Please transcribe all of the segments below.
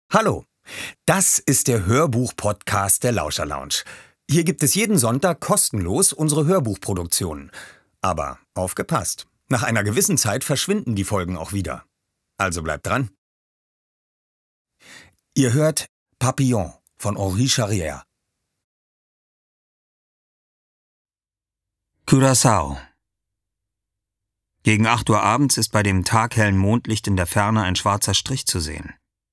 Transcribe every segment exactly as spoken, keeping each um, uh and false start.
Hallo, das ist der Hörbuch-Podcast der Lauscher Lounge. Hier gibt es jeden Sonntag kostenlos unsere Hörbuchproduktionen. Aber aufgepasst, nach einer gewissen Zeit verschwinden die Folgen auch wieder. Also bleibt dran. Ihr hört Papillon von Henri Charrière. Curaçao. Gegen acht Uhr abends ist bei dem taghellen Mondlicht in der Ferne ein schwarzer Strich zu sehen.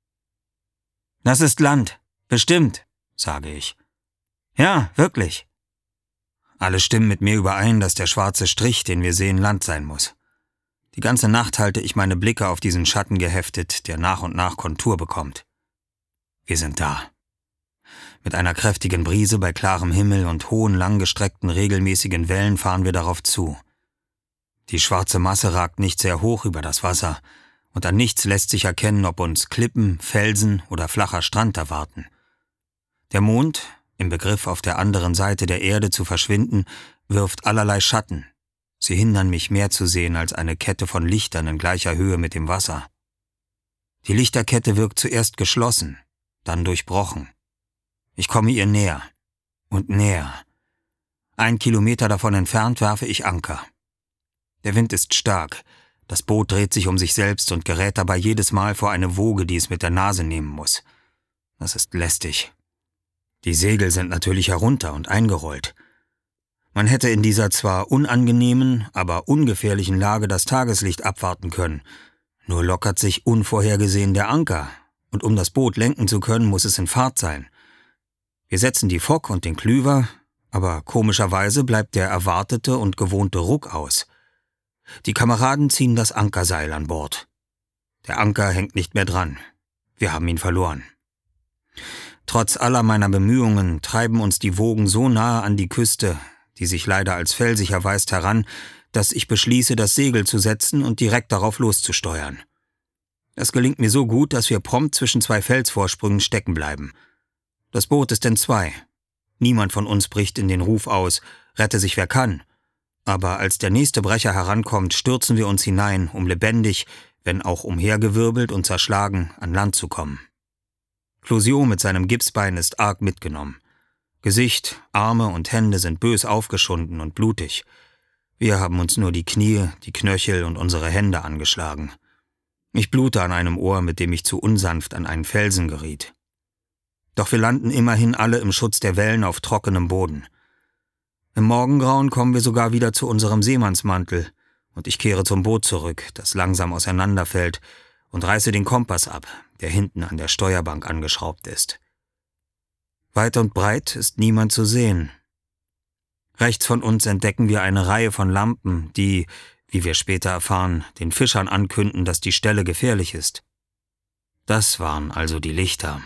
»Das ist Land, bestimmt«, sage ich. »Ja, wirklich.« Alle stimmen mit mir überein, dass der schwarze Strich, den wir sehen, Land sein muss. Die ganze Nacht halte ich meine Blicke auf diesen Schatten geheftet, der nach und nach Kontur bekommt. Wir sind da. Mit einer kräftigen Brise bei klarem Himmel und hohen, langgestreckten, regelmäßigen Wellen fahren wir darauf zu. Die schwarze Masse ragt nicht sehr hoch über das Wasser, und an nichts lässt sich erkennen, ob uns Klippen, Felsen oder flacher Strand erwarten. Der Mond, im Begriff auf der anderen Seite der Erde zu verschwinden, wirft allerlei Schatten. Sie hindern mich mehr zu sehen als eine Kette von Lichtern in gleicher Höhe mit dem Wasser. Die Lichterkette wirkt zuerst geschlossen, dann durchbrochen. Ich komme ihr näher und näher. Ein Kilometer davon entfernt werfe ich Anker. Der Wind ist stark. Das Boot dreht sich um sich selbst und gerät dabei jedes Mal vor eine Woge, die es mit der Nase nehmen muss. Das ist lästig. Die Segel sind natürlich herunter und eingerollt. Man hätte in dieser zwar unangenehmen, aber ungefährlichen Lage das Tageslicht abwarten können. Nur lockert sich unvorhergesehen der Anker, und um das Boot lenken zu können, muss es in Fahrt sein. Wir setzen die Fock und den Klüver, aber komischerweise bleibt der erwartete und gewohnte Ruck aus. Die Kameraden ziehen das Ankerseil an Bord. Der Anker hängt nicht mehr dran. Wir haben ihn verloren. Trotz aller meiner Bemühungen treiben uns die Wogen so nahe an die Küste, die sich leider als felsig erweist, heran, dass ich beschließe, das Segel zu setzen und direkt darauf loszusteuern. Es gelingt mir so gut, dass wir prompt zwischen zwei Felsvorsprüngen stecken bleiben. Das Boot ist in zwei. Niemand von uns bricht in den Ruf aus, rette sich wer kann. Aber als der nächste Brecher herankommt, stürzen wir uns hinein, um lebendig, wenn auch umhergewirbelt und zerschlagen, an Land zu kommen. Clouseau mit seinem Gipsbein ist arg mitgenommen. Gesicht, Arme und Hände sind bös aufgeschunden und blutig. Wir haben uns nur die Knie, die Knöchel und unsere Hände angeschlagen. Ich blute an einem Ohr, mit dem ich zu unsanft an einen Felsen geriet. Doch wir landen immerhin alle im Schutz der Wellen auf trockenem Boden. Im Morgengrauen kommen wir sogar wieder zu unserem Seemannsmantel, und ich kehre zum Boot zurück, das langsam auseinanderfällt, und reiße den Kompass ab, der hinten an der Steuerbank angeschraubt ist. Weit und breit ist niemand zu sehen. Rechts von uns entdecken wir eine Reihe von Lampen, die, wie wir später erfahren, den Fischern ankünden, dass die Stelle gefährlich ist. Das waren also die Lichter.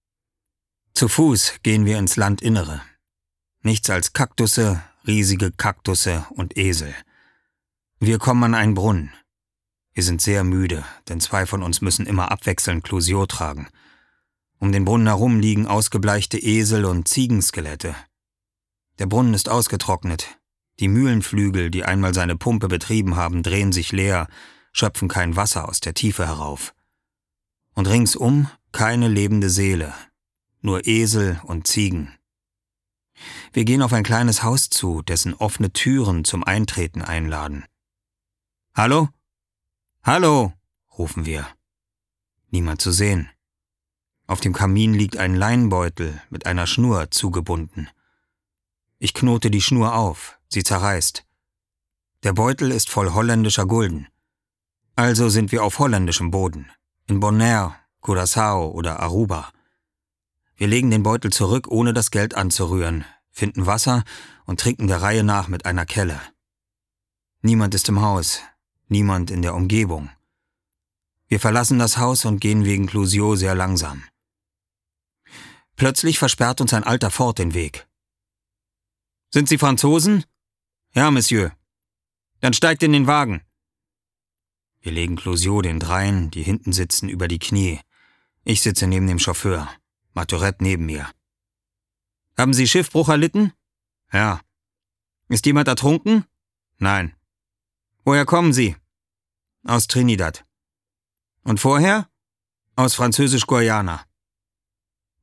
Zu Fuß gehen wir ins Landinnere. Nichts als Kaktusse, riesige Kaktusse und Esel. Wir kommen an einen Brunnen. Wir sind sehr müde, denn zwei von uns müssen immer abwechselnd Clouseau tragen. Um den Brunnen herum liegen ausgebleichte Esel- und Ziegenskelette. Der Brunnen ist ausgetrocknet. Die Mühlenflügel, die einmal seine Pumpe betrieben haben, drehen sich leer, schöpfen kein Wasser aus der Tiefe herauf. Und ringsum keine lebende Seele, nur Esel und Ziegen. Wir gehen auf ein kleines Haus zu, dessen offene Türen zum Eintreten einladen. »Hallo? Hallo!« rufen wir. Niemand zu sehen. Auf dem Kamin liegt ein Leinbeutel mit einer Schnur zugebunden. Ich knote die Schnur auf, sie zerreißt. Der Beutel ist voll holländischer Gulden. Also sind wir auf holländischem Boden, in Bonaire, Curaçao oder Aruba. Wir legen den Beutel zurück, ohne das Geld anzurühren, finden Wasser und trinken der Reihe nach mit einer Kelle. Niemand ist im Haus, niemand in der Umgebung. Wir verlassen das Haus und gehen wegen Clouseau sehr langsam. Plötzlich versperrt uns ein alter Ford den Weg. »Sind Sie Franzosen?« »Ja, Monsieur.« »Dann steigt in den Wagen.« Wir legen Clouseau den dreien, die hinten sitzen, über die Knie. Ich sitze neben dem Chauffeur, Marturette neben mir. »Haben Sie Schiffbruch erlitten?« »Ja.« »Ist jemand ertrunken?« »Nein.« »Woher kommen Sie?« »Aus Trinidad.« »Und vorher?« »Aus Französisch-Guayana.«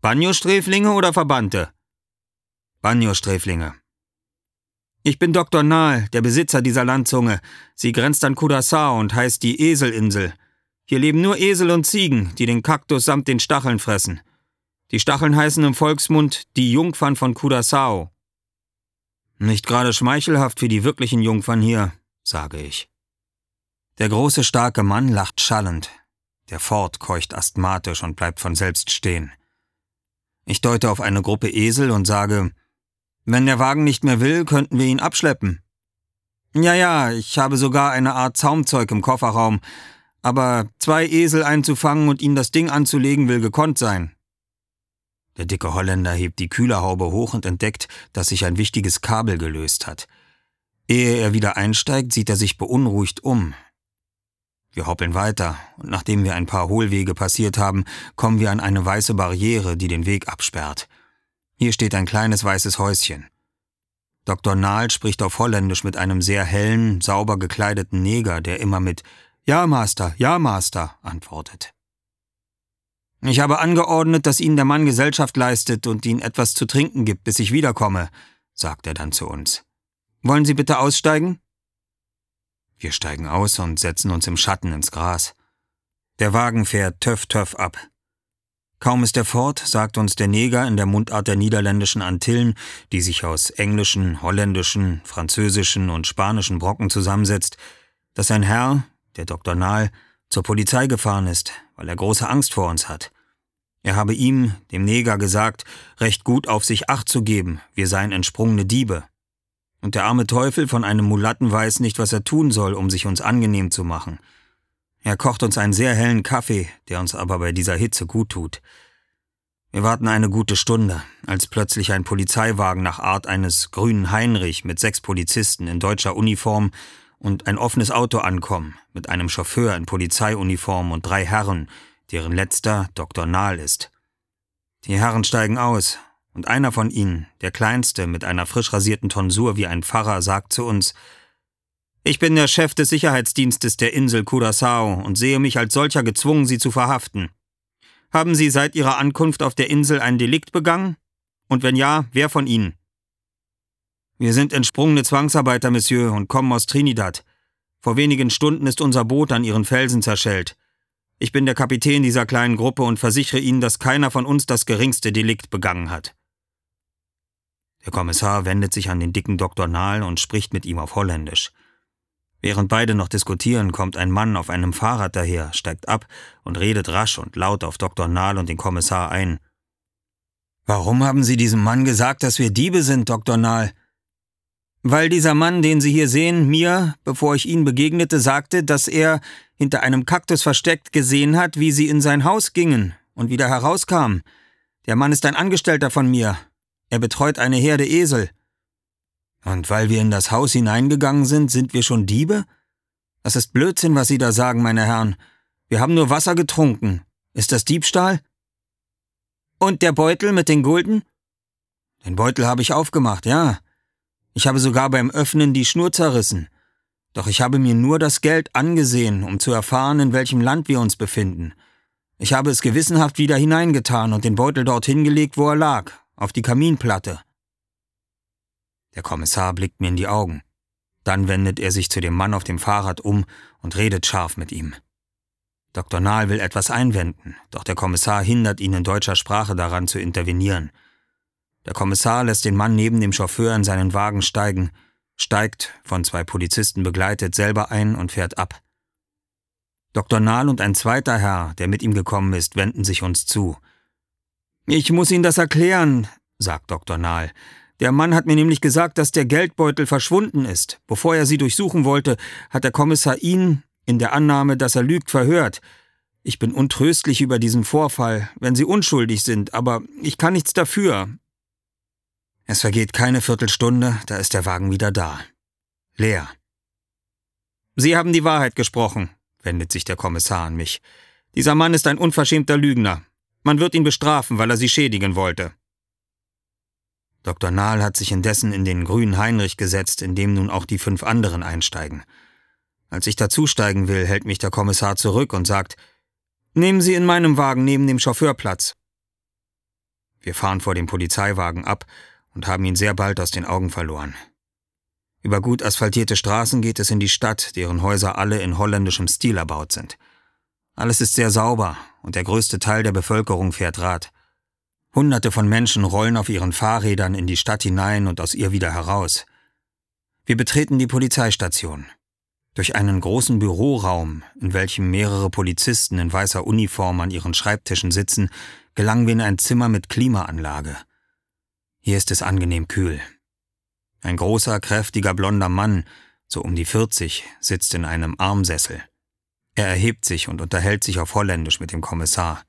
Banjo-Sträflinge oder Verbannte? Banjo-Sträflinge. Ich bin Doktor Nahl, der Besitzer dieser Landzunge. Sie grenzt an Curaçao und heißt die Eselinsel. Hier leben nur Esel und Ziegen, die den Kaktus samt den Stacheln fressen. Die Stacheln heißen im Volksmund die Jungfern von Curaçao. Nicht gerade schmeichelhaft für die wirklichen Jungfern hier, sage ich. Der große, starke Mann lacht schallend. Der Ford keucht asthmatisch und bleibt von selbst stehen. Ich deute auf eine Gruppe Esel und sage, wenn der Wagen nicht mehr will, könnten wir ihn abschleppen. Ja, ja, ich habe sogar eine Art Zaumzeug im Kofferraum, aber zwei Esel einzufangen und ihnen das Ding anzulegen, will gekonnt sein. Der dicke Holländer hebt die Kühlerhaube hoch und entdeckt, dass sich ein wichtiges Kabel gelöst hat. Ehe er wieder einsteigt, sieht er sich beunruhigt um. Wir hoppeln weiter, und nachdem wir ein paar Hohlwege passiert haben, kommen wir an eine weiße Barriere, die den Weg absperrt. Hier steht ein kleines weißes Häuschen. Doktor Nahl spricht auf Holländisch mit einem sehr hellen, sauber gekleideten Neger, der immer mit »Ja, Master, ja, Master« antwortet. Ich habe angeordnet, dass Ihnen der Mann Gesellschaft leistet und Ihnen etwas zu trinken gibt, bis ich wiederkomme, sagt er dann zu uns. Wollen Sie bitte aussteigen? Wir steigen aus und setzen uns im Schatten ins Gras. Der Wagen fährt töff töff ab. Kaum ist er fort, sagt uns der Neger in der Mundart der niederländischen Antillen, die sich aus englischen, holländischen, französischen und spanischen Brocken zusammensetzt, dass ein Herr, der Doktor Nahl, zur Polizei gefahren ist, weil er große Angst vor uns hat. Er habe ihm, dem Neger, gesagt, recht gut auf sich Acht zu geben, wir seien entsprungene Diebe. Und der arme Teufel von einem Mulatten weiß nicht, was er tun soll, um sich uns angenehm zu machen. Er kocht uns einen sehr hellen Kaffee, der uns aber bei dieser Hitze gut tut. Wir warten eine gute Stunde, als plötzlich ein Polizeiwagen nach Art eines grünen Heinrich mit sechs Polizisten in deutscher Uniform und ein offenes Auto ankommen, mit einem Chauffeur in Polizeiuniform und drei Herren, deren letzter Doktor Nahl ist. Die Herren steigen aus, und einer von ihnen, der Kleinste mit einer frisch rasierten Tonsur wie ein Pfarrer, sagt zu uns, »Ich bin der Chef des Sicherheitsdienstes der Insel Curaçao und sehe mich als solcher gezwungen, Sie zu verhaften. Haben Sie seit Ihrer Ankunft auf der Insel ein Delikt begangen? Und wenn ja, wer von Ihnen?« »Wir sind entsprungene Zwangsarbeiter, Monsieur, und kommen aus Trinidad. Vor wenigen Stunden ist unser Boot an Ihren Felsen zerschellt. Ich bin der Kapitän dieser kleinen Gruppe und versichere Ihnen, dass keiner von uns das geringste Delikt begangen hat.« Der Kommissar wendet sich an den dicken Doktor Nahl und spricht mit ihm auf Holländisch. Während beide noch diskutieren, kommt ein Mann auf einem Fahrrad daher, steigt ab und redet rasch und laut auf Doktor Nahl und den Kommissar ein. »Warum haben Sie diesem Mann gesagt, dass wir Diebe sind, Doktor Nahl?« »Weil dieser Mann, den Sie hier sehen, mir, bevor ich Ihnen begegnete, sagte, dass er hinter einem Kaktus versteckt gesehen hat, wie Sie in sein Haus gingen und wieder herauskamen. Der Mann ist ein Angestellter von mir. Er betreut eine Herde Esel.« »Und weil wir in das Haus hineingegangen sind, sind wir schon Diebe? Das ist Blödsinn, was Sie da sagen, meine Herren. Wir haben nur Wasser getrunken. Ist das Diebstahl?« »Und der Beutel mit den Gulden?« »Den Beutel habe ich aufgemacht, ja. Ich habe sogar beim Öffnen die Schnur zerrissen. Doch ich habe mir nur das Geld angesehen, um zu erfahren, in welchem Land wir uns befinden. Ich habe es gewissenhaft wieder hineingetan und den Beutel dort hingelegt, wo er lag, auf die Kaminplatte.« Der Kommissar blickt mir in die Augen. Dann wendet er sich zu dem Mann auf dem Fahrrad um und redet scharf mit ihm. Doktor Nahl will etwas einwenden, doch der Kommissar hindert ihn in deutscher Sprache daran zu intervenieren. Der Kommissar lässt den Mann neben dem Chauffeur in seinen Wagen steigen, steigt, von zwei Polizisten begleitet, selber ein und fährt ab. Doktor Nahl und ein zweiter Herr, der mit ihm gekommen ist, wenden sich uns zu. »Ich muss Ihnen das erklären«, sagt Doktor Nahl. »Der Mann hat mir nämlich gesagt, dass der Geldbeutel verschwunden ist. Bevor er Sie durchsuchen wollte, hat der Kommissar ihn, in der Annahme, dass er lügt, verhört. Ich bin untröstlich über diesen Vorfall, wenn Sie unschuldig sind, aber ich kann nichts dafür.« Es vergeht keine Viertelstunde, da ist der Wagen wieder da. Leer. »Sie haben die Wahrheit gesprochen«, wendet sich der Kommissar an mich. »Dieser Mann ist ein unverschämter Lügner. Man wird ihn bestrafen, weil er Sie schädigen wollte.« Doktor Nahl hat sich indessen in den grünen Heinrich gesetzt, in dem nun auch die fünf anderen einsteigen. Als ich dazusteigen will, hält mich der Kommissar zurück und sagt, »Nehmen Sie in meinem Wagen neben dem Chauffeur Platz.« Wir fahren vor dem Polizeiwagen ab und haben ihn sehr bald aus den Augen verloren. Über gut asphaltierte Straßen geht es in die Stadt, deren Häuser alle in holländischem Stil erbaut sind. Alles ist sehr sauber und der größte Teil der Bevölkerung fährt Rad. Hunderte von Menschen rollen auf ihren Fahrrädern in die Stadt hinein und aus ihr wieder heraus. Wir betreten die Polizeistation. Durch einen großen Büroraum, in welchem mehrere Polizisten in weißer Uniform an ihren Schreibtischen sitzen, gelangen wir in ein Zimmer mit Klimaanlage. Hier ist es angenehm kühl. Ein großer, kräftiger, blonder Mann, so um die vierzig, sitzt in einem Armsessel. Er erhebt sich und unterhält sich auf Holländisch mit dem Kommissar.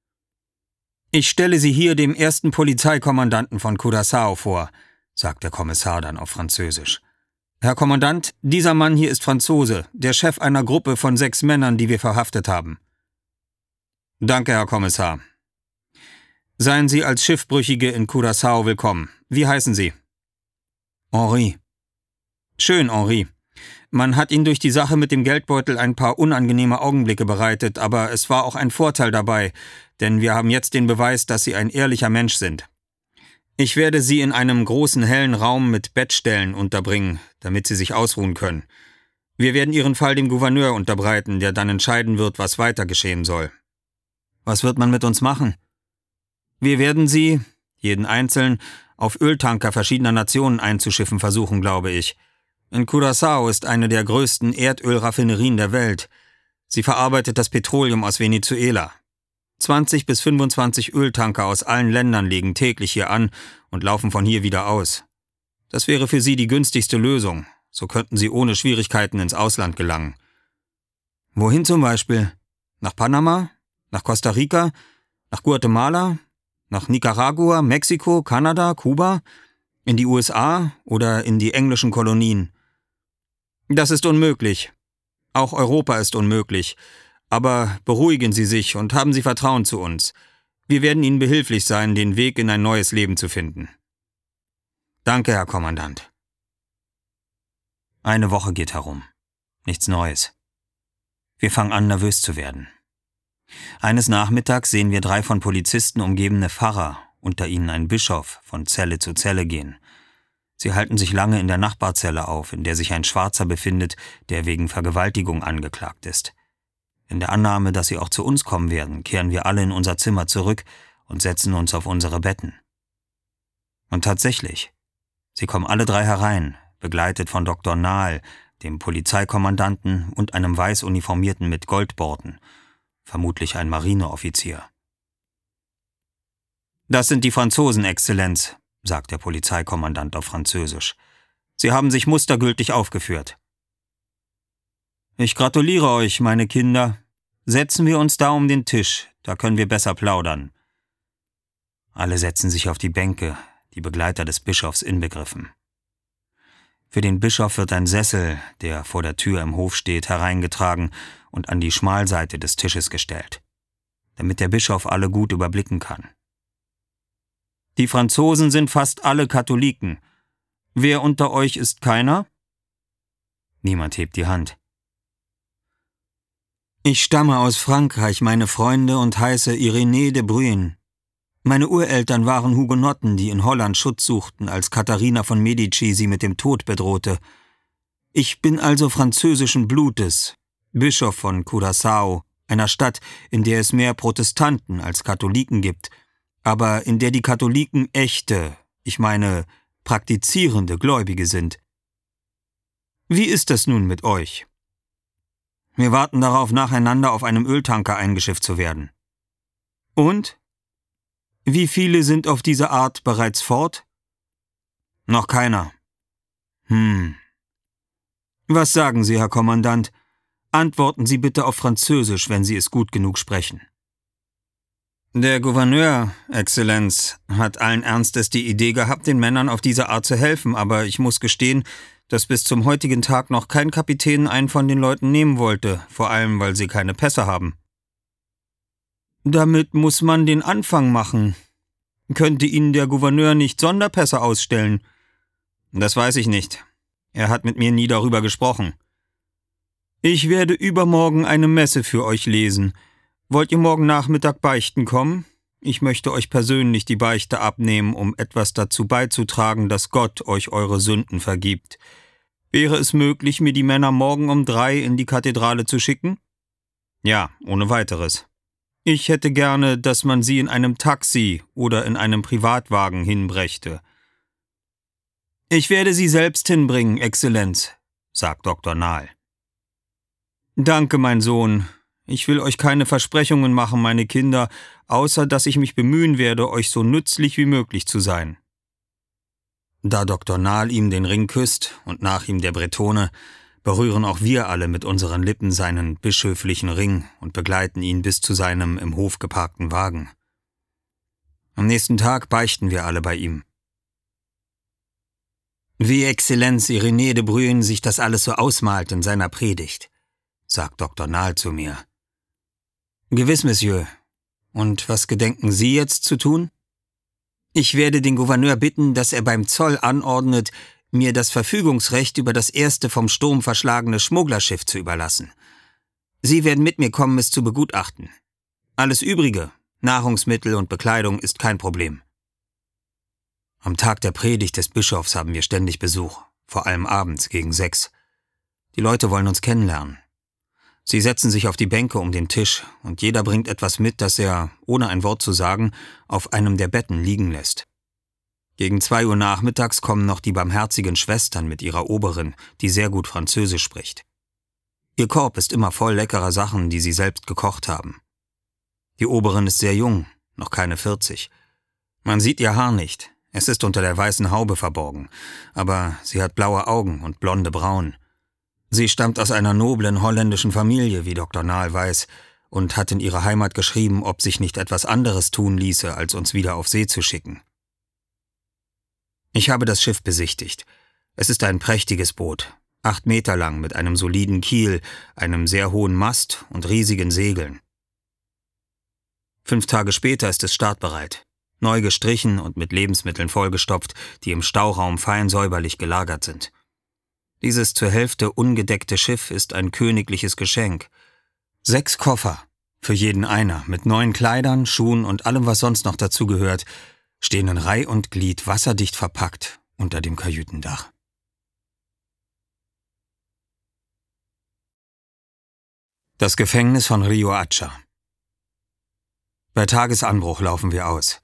»Ich stelle Sie hier dem ersten Polizeikommandanten von Curaçao vor«, sagt der Kommissar dann auf Französisch. »Herr Kommandant, dieser Mann hier ist Franzose, der Chef einer Gruppe von sechs Männern, die wir verhaftet haben.« »Danke, Herr Kommissar. Seien Sie als Schiffbrüchige in Curaçao willkommen. Wie heißen Sie?« »Henri.« »Schön, Henri. Man hat Ihnen durch die Sache mit dem Geldbeutel ein paar unangenehme Augenblicke bereitet, aber es war auch ein Vorteil dabei, denn wir haben jetzt den Beweis, dass Sie ein ehrlicher Mensch sind. Ich werde Sie in einem großen hellen Raum mit Bettstellen unterbringen, damit Sie sich ausruhen können. Wir werden Ihren Fall dem Gouverneur unterbreiten, der dann entscheiden wird, was weiter geschehen soll.« »Was wird man mit uns machen?« »Wir werden Sie, jeden Einzelnen, auf Öltanker verschiedener Nationen einzuschiffen versuchen, glaube ich. In Curaçao ist eine der größten Erdölraffinerien der Welt. Sie verarbeitet das Petroleum aus Venezuela. zwanzig bis fünfundzwanzig Öltanker aus allen Ländern legen täglich hier an und laufen von hier wieder aus. Das wäre für Sie die günstigste Lösung. So könnten Sie ohne Schwierigkeiten ins Ausland gelangen.« »Wohin zum Beispiel? Nach Panama? Nach Costa Rica? Nach Guatemala? Nach Nicaragua, Mexiko, Kanada, Kuba? In die U S A oder in die englischen Kolonien?« »Das ist unmöglich. Auch Europa ist unmöglich. Aber beruhigen Sie sich und haben Sie Vertrauen zu uns. Wir werden Ihnen behilflich sein, den Weg in ein neues Leben zu finden.« »Danke, Herr Kommandant.« Eine Woche geht herum. Nichts Neues. Wir fangen an, nervös zu werden. Eines Nachmittags sehen wir drei von Polizisten umgebene Pfarrer, unter ihnen ein Bischof, von Zelle zu Zelle gehen. Sie halten sich lange in der Nachbarzelle auf, in der sich ein Schwarzer befindet, der wegen Vergewaltigung angeklagt ist. In der Annahme, dass sie auch zu uns kommen werden, kehren wir alle in unser Zimmer zurück und setzen uns auf unsere Betten. Und tatsächlich, sie kommen alle drei herein, begleitet von Doktor Nahl, dem Polizeikommandanten und einem weiß uniformierten mit Goldborten, vermutlich ein Marineoffizier. »Das sind die Franzosen, Exzellenz«, sagt der Polizeikommandant auf Französisch. »Sie haben sich mustergültig aufgeführt.« »Ich gratuliere euch, meine Kinder. Setzen wir uns da um den Tisch, da können wir besser plaudern.« Alle setzen sich auf die Bänke, die Begleiter des Bischofs inbegriffen. Für den Bischof wird ein Sessel, der vor der Tür im Hof steht, hereingetragen und an die Schmalseite des Tisches gestellt, damit der Bischof alle gut überblicken kann. »Die Franzosen sind fast alle Katholiken. Wer unter euch ist keiner?« Niemand hebt die Hand. »Ich stamme aus Frankreich, meine Freunde, und heiße Irénée de Bruyne. Meine Ureltern waren Hugenotten, die in Holland Schutz suchten, als Katharina von Medici sie mit dem Tod bedrohte. Ich bin also französischen Blutes, Bischof von Curaçao, einer Stadt, in der es mehr Protestanten als Katholiken gibt, aber in der die Katholiken echte, ich meine praktizierende Gläubige sind. Wie ist das nun mit euch? Wir warten darauf, nacheinander auf einem Öltanker eingeschifft zu werden. Und? Wie viele sind auf diese Art bereits fort? Noch keiner. Hm. Was sagen Sie, Herr Kommandant? Antworten Sie bitte auf Französisch, wenn Sie es gut genug sprechen. Der Gouverneur, Exzellenz, hat allen Ernstes die Idee gehabt, den Männern auf diese Art zu helfen, aber ich muss gestehen, dass bis zum heutigen Tag noch kein Kapitän einen von den Leuten nehmen wollte, vor allem, weil sie keine Pässe haben. Damit muss man den Anfang machen. Könnte Ihnen der Gouverneur nicht Sonderpässe ausstellen? Das weiß ich nicht. Er hat mit mir nie darüber gesprochen. Ich werde übermorgen eine Messe für euch lesen. Wollt ihr morgen Nachmittag beichten kommen? Ich möchte euch persönlich die Beichte abnehmen, um etwas dazu beizutragen, dass Gott euch eure Sünden vergibt. Wäre es möglich, mir die Männer morgen um drei in die Kathedrale zu schicken? Ja, ohne weiteres. Ich hätte gerne, dass man sie in einem Taxi oder in einem Privatwagen hinbrächte. Ich werde sie selbst hinbringen, Exzellenz, sagt Doktor Nahl. Danke, mein Sohn. Ich will euch keine Versprechungen machen, meine Kinder, außer dass ich mich bemühen werde, euch so nützlich wie möglich zu sein. Da Doktor Nahl ihm den Ring küsst und nach ihm der Bretone, berühren auch wir alle mit unseren Lippen seinen bischöflichen Ring und begleiten ihn bis zu seinem im Hof geparkten Wagen. Am nächsten Tag beichten wir alle bei ihm. Wie Exzellenz Irenée de Bruyne sich das alles so ausmalt in seiner Predigt, sagt Doktor Nahl zu mir. Gewiss, Monsieur. Und was gedenken Sie jetzt zu tun? Ich werde den Gouverneur bitten, dass er beim Zoll anordnet, mir das Verfügungsrecht über das erste vom Sturm verschlagene Schmugglerschiff zu überlassen. Sie werden mit mir kommen, es zu begutachten. Alles Übrige, Nahrungsmittel und Bekleidung, ist kein Problem. Am Tag der Predigt des Bischofs haben wir ständig Besuch, vor allem abends gegen sechs. Die Leute wollen uns kennenlernen. Sie setzen sich auf die Bänke um den Tisch und jeder bringt etwas mit, das er, ohne ein Wort zu sagen, auf einem der Betten liegen lässt. Gegen zwei Uhr nachmittags kommen noch die barmherzigen Schwestern mit ihrer Oberin, die sehr gut Französisch spricht. Ihr Korb ist immer voll leckerer Sachen, die sie selbst gekocht haben. Die Oberin ist sehr jung, noch keine vierzig. Man sieht ihr Haar nicht, es ist unter der weißen Haube verborgen, aber sie hat blaue Augen und blonde Brauen. Sie stammt aus einer noblen holländischen Familie, wie Doktor Nahl weiß, und hat in ihre Heimat geschrieben, ob sich nicht etwas anderes tun ließe, als uns wieder auf See zu schicken. Ich habe das Schiff besichtigt. Es ist ein prächtiges Boot, acht Meter lang mit einem soliden Kiel, einem sehr hohen Mast und riesigen Segeln. Fünf Tage später ist es startbereit, neu gestrichen und mit Lebensmitteln vollgestopft, die im Stauraum fein säuberlich gelagert sind. Dieses zur Hälfte ungedeckte Schiff ist ein königliches Geschenk. Sechs Koffer, für jeden einer, mit neuen Kleidern, Schuhen und allem, was sonst noch dazugehört, stehen in Reih und Glied wasserdicht verpackt unter dem Kajütendach. Das Gefängnis von Rio Hacha. Bei Tagesanbruch laufen wir aus.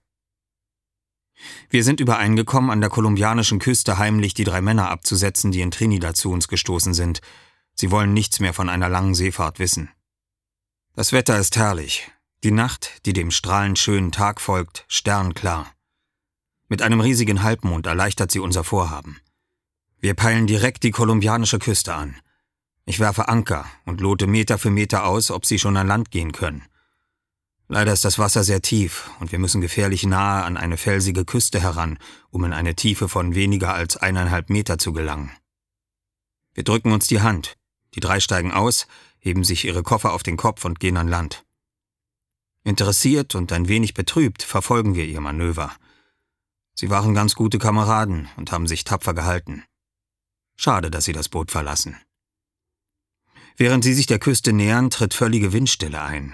Wir sind übereingekommen, an der kolumbianischen Küste heimlich die drei Männer abzusetzen, die in Trinidad zu uns gestoßen sind. Sie wollen nichts mehr von einer langen Seefahrt wissen. Das Wetter ist herrlich. Die Nacht, die dem strahlend schönen Tag folgt, sternklar. Mit einem riesigen Halbmond erleichtert sie unser Vorhaben. Wir peilen direkt die kolumbianische Küste an. Ich werfe Anker und lote Meter für Meter aus, ob sie schon an Land gehen können. Leider ist das Wasser sehr tief und wir müssen gefährlich nahe an eine felsige Küste heran, um in eine Tiefe von weniger als eineinhalb Meter zu gelangen. Wir drücken uns die Hand, die drei steigen aus, heben sich ihre Koffer auf den Kopf und gehen an Land. Interessiert und ein wenig betrübt verfolgen wir ihr Manöver. Sie waren ganz gute Kameraden und haben sich tapfer gehalten. Schade, dass sie das Boot verlassen. Während sie sich der Küste nähern, tritt völlige Windstille ein.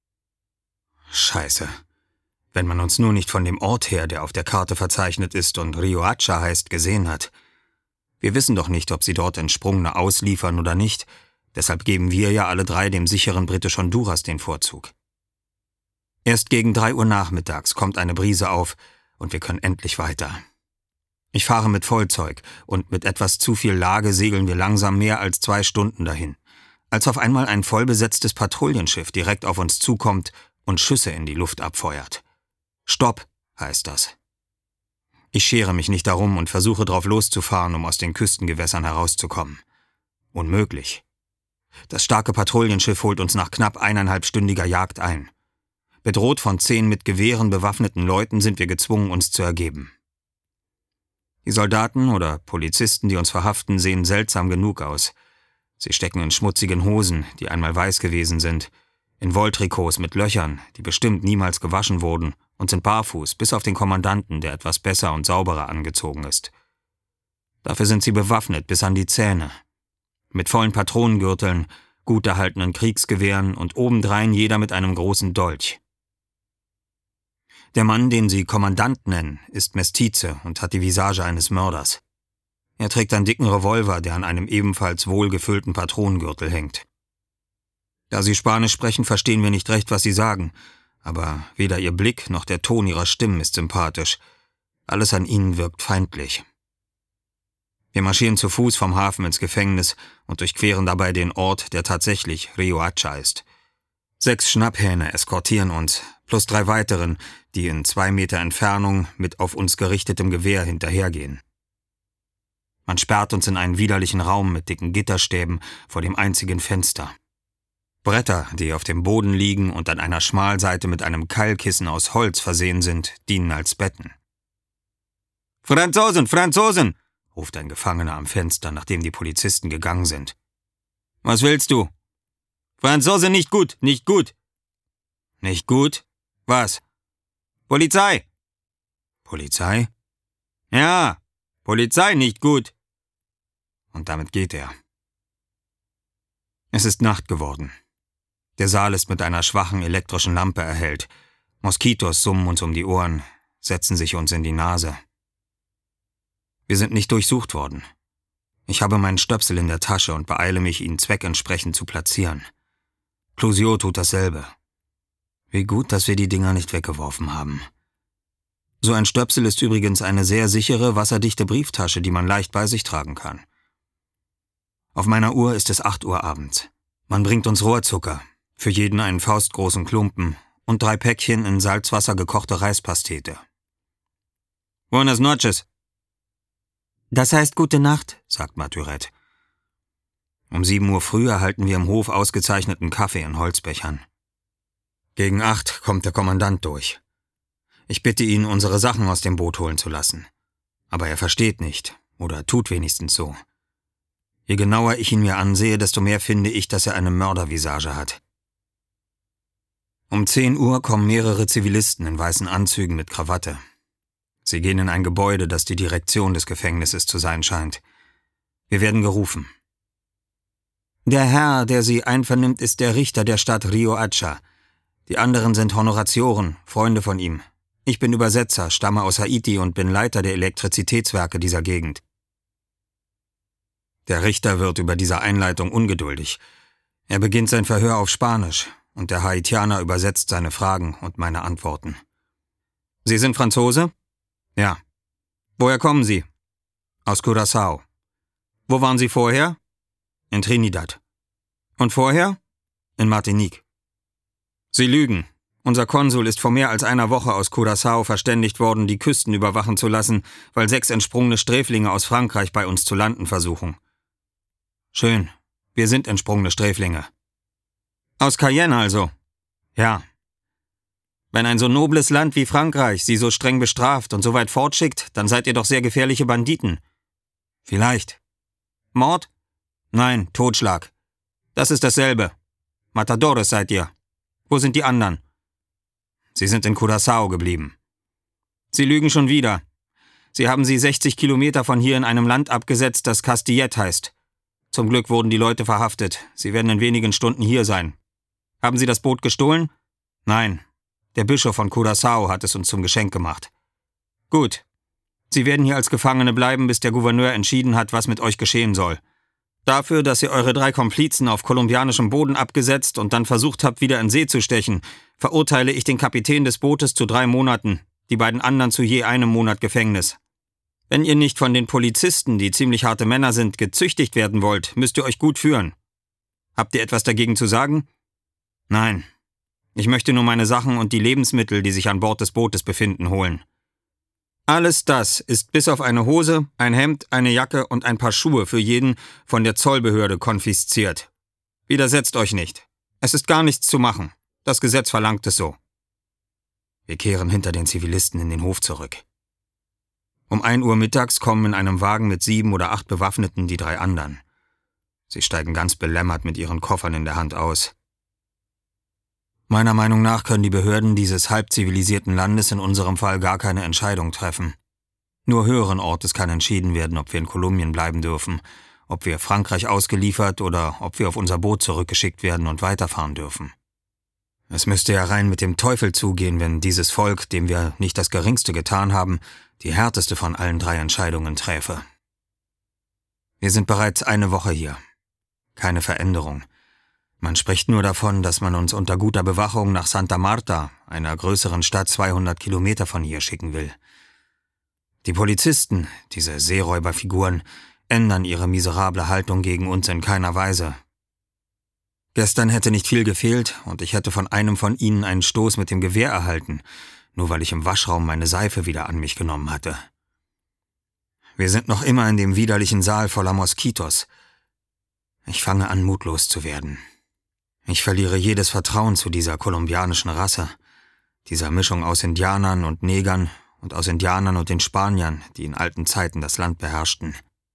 Scheiße. Wenn man uns nur nicht von dem Ort her, der auf der Karte verzeichnet ist und Rio Hacha heißt, gesehen hat. Wir wissen doch nicht, ob sie dort Entsprungene ausliefern oder nicht, deshalb geben wir ja alle drei dem sicheren British Honduras den Vorzug. Erst gegen drei Uhr nachmittags kommt eine Brise auf und wir können endlich weiter. Ich fahre mit Vollzeug und mit etwas zu viel Lage segeln wir langsam mehr als zwei Stunden dahin, als auf einmal ein vollbesetztes Patrouillenschiff direkt auf uns zukommt und Schüsse in die Luft abfeuert. Stopp, heißt das. Ich schere mich nicht darum und versuche drauf loszufahren, um aus den Küstengewässern herauszukommen. Unmöglich. Das starke Patrouillenschiff holt uns nach knapp eineinhalbstündiger Jagd ein. Bedroht von zehn mit Gewehren bewaffneten Leuten sind wir gezwungen, uns zu ergeben. Die Soldaten oder Polizisten, die uns verhaften, sehen seltsam genug aus. Sie stecken in schmutzigen Hosen, die einmal weiß gewesen sind, in Wolltrikots mit Löchern, die bestimmt niemals gewaschen wurden, und sind barfuß, bis auf den Kommandanten, der etwas besser und sauberer angezogen ist. Dafür sind sie bewaffnet bis an die Zähne. Mit vollen Patronengürteln, gut erhaltenen Kriegsgewehren und obendrein jeder mit einem großen Dolch. Der Mann, den Sie Kommandant nennen, ist Mestize und hat die Visage eines Mörders. Er trägt einen dicken Revolver, der an einem ebenfalls wohlgefüllten Patronengürtel hängt. Da Sie Spanisch sprechen, verstehen wir nicht recht, was Sie sagen, aber weder Ihr Blick noch der Ton Ihrer Stimmen ist sympathisch. Alles an Ihnen wirkt feindlich. Wir marschieren zu Fuß vom Hafen ins Gefängnis und durchqueren dabei den Ort, der tatsächlich Riohacha ist. Sechs Schnapphähne eskortieren uns, plus drei weiteren, die in zwei Meter Entfernung mit auf uns gerichtetem Gewehr hinterhergehen. Man sperrt uns in einen widerlichen Raum mit dicken Gitterstäben vor dem einzigen Fenster. Bretter, die auf dem Boden liegen und an einer Schmalseite mit einem Keilkissen aus Holz versehen sind, dienen als Betten. »Franzosen, Franzosen!« ruft ein Gefangener am Fenster, nachdem die Polizisten gegangen sind. »Was willst du?« »Franzose nicht gut, nicht gut!« »Nicht gut? Was?« »Polizei!« »Polizei?« »Ja, Polizei nicht gut!« Und damit geht er. Es ist Nacht geworden. Der Saal ist mit einer schwachen elektrischen Lampe erhellt. Moskitos summen uns um die Ohren, setzen sich uns in die Nase. Wir sind nicht durchsucht worden. Ich habe meinen Stöpsel in der Tasche und beeile mich, ihn zweckentsprechend zu platzieren. Clouseau tut dasselbe. Wie gut, dass wir die Dinger nicht weggeworfen haben. So ein Stöpsel ist übrigens eine sehr sichere, wasserdichte Brieftasche, die man leicht bei sich tragen kann. Auf meiner Uhr ist es acht Uhr abends. Man bringt uns Rohrzucker, für jeden einen faustgroßen Klumpen und drei Päckchen in Salzwasser gekochte Reispastete. »Buenas noches!« »Das heißt gute Nacht«, sagt Maturette. Um sieben Uhr früh erhalten wir im Hof ausgezeichneten Kaffee in Holzbechern. Gegen acht kommt der Kommandant durch. Ich bitte ihn, unsere Sachen aus dem Boot holen zu lassen. Aber er versteht nicht, oder tut wenigstens so. Je genauer ich ihn mir ansehe, desto mehr finde ich, dass er eine Mördervisage hat. Um zehn Uhr kommen mehrere Zivilisten in weißen Anzügen mit Krawatte. Sie gehen in ein Gebäude, das die Direktion des Gefängnisses zu sein scheint. Wir werden gerufen. Der Herr, der Sie einvernimmt, ist der Richter der Stadt Riohacha. Die anderen sind Honoratioren, Freunde von ihm. Ich bin Übersetzer, stamme aus Haiti und bin Leiter der Elektrizitätswerke dieser Gegend. Der Richter wird über diese Einleitung ungeduldig. Er beginnt sein Verhör auf Spanisch und der Haitianer übersetzt seine Fragen und meine Antworten. »Sie sind Franzose?« »Ja.« »Woher kommen Sie?« »Aus Curaçao.« »Wo waren Sie vorher?« »In Trinidad.« »Und vorher?« »In Martinique.« »Sie lügen. Unser Konsul ist vor mehr als einer Woche aus Curaçao verständigt worden, die Küsten überwachen zu lassen, weil sechs entsprungene Sträflinge aus Frankreich bei uns zu landen versuchen.« »Schön. Wir sind entsprungene Sträflinge.« »Aus Cayenne also?« »Ja.« »Wenn ein so nobles Land wie Frankreich Sie so streng bestraft und so weit fortschickt, dann seid ihr doch sehr gefährliche Banditen.« »Vielleicht.« »Mord?« »Nein, Totschlag. Das ist dasselbe. Matadores seid ihr. Wo sind die anderen?« »Sie sind in Curaçao geblieben.« »Sie lügen schon wieder. Sie haben sie sechzig Kilometer von hier in einem Land abgesetzt, das Castillette heißt. Zum Glück wurden die Leute verhaftet. Sie werden in wenigen Stunden hier sein. Haben Sie das Boot gestohlen?« »Nein. Der Bischof von Curaçao hat es uns zum Geschenk gemacht.« »Gut. Sie werden hier als Gefangene bleiben, bis der Gouverneur entschieden hat, was mit euch geschehen soll. Dafür, dass ihr eure drei Komplizen auf kolumbianischem Boden abgesetzt und dann versucht habt, wieder in See zu stechen, verurteile ich den Kapitän des Bootes zu drei Monaten, die beiden anderen zu je einem Monat Gefängnis. Wenn ihr nicht von den Polizisten, die ziemlich harte Männer sind, gezüchtigt werden wollt, müsst ihr euch gut führen. Habt ihr etwas dagegen zu sagen?« »Nein. Ich möchte nur meine Sachen und die Lebensmittel, die sich an Bord des Bootes befinden, holen. Alles das ist bis auf eine Hose, ein Hemd, eine Jacke und ein paar Schuhe für jeden von der Zollbehörde konfisziert. Widersetzt euch nicht. Es ist gar nichts zu machen. Das Gesetz verlangt es so.« Wir kehren hinter den Zivilisten in den Hof zurück. Um ein Uhr mittags kommen in einem Wagen mit sieben oder acht Bewaffneten die drei anderen. Sie steigen ganz belämmert mit ihren Koffern in der Hand aus. Meiner Meinung nach können die Behörden dieses halb zivilisierten Landes in unserem Fall gar keine Entscheidung treffen. Nur höheren Ortes kann entschieden werden, ob wir in Kolumbien bleiben dürfen, ob wir Frankreich ausgeliefert oder ob wir auf unser Boot zurückgeschickt werden und weiterfahren dürfen. Es müsste ja rein mit dem Teufel zugehen, wenn dieses Volk, dem wir nicht das Geringste getan haben, die härteste von allen drei Entscheidungen träfe. Wir sind bereits eine Woche hier. Keine Veränderung. Man spricht nur davon, dass man uns unter guter Bewachung nach Santa Marta, einer größeren Stadt zweihundert Kilometer von hier, schicken will. Die Polizisten, diese Seeräuberfiguren, ändern ihre miserable Haltung gegen uns in keiner Weise. Gestern hätte nicht viel gefehlt und ich hätte von einem von ihnen einen Stoß mit dem Gewehr erhalten, nur weil ich im Waschraum meine Seife wieder an mich genommen hatte. Wir sind noch immer in dem widerlichen Saal voller Moskitos. Ich fange an, mutlos zu werden. Ich verliere jedes Vertrauen zu dieser kolumbianischen Rasse, dieser Mischung aus Indianern und Negern und aus Indianern und den Spaniern, die in alten Zeiten das Land beherrschten.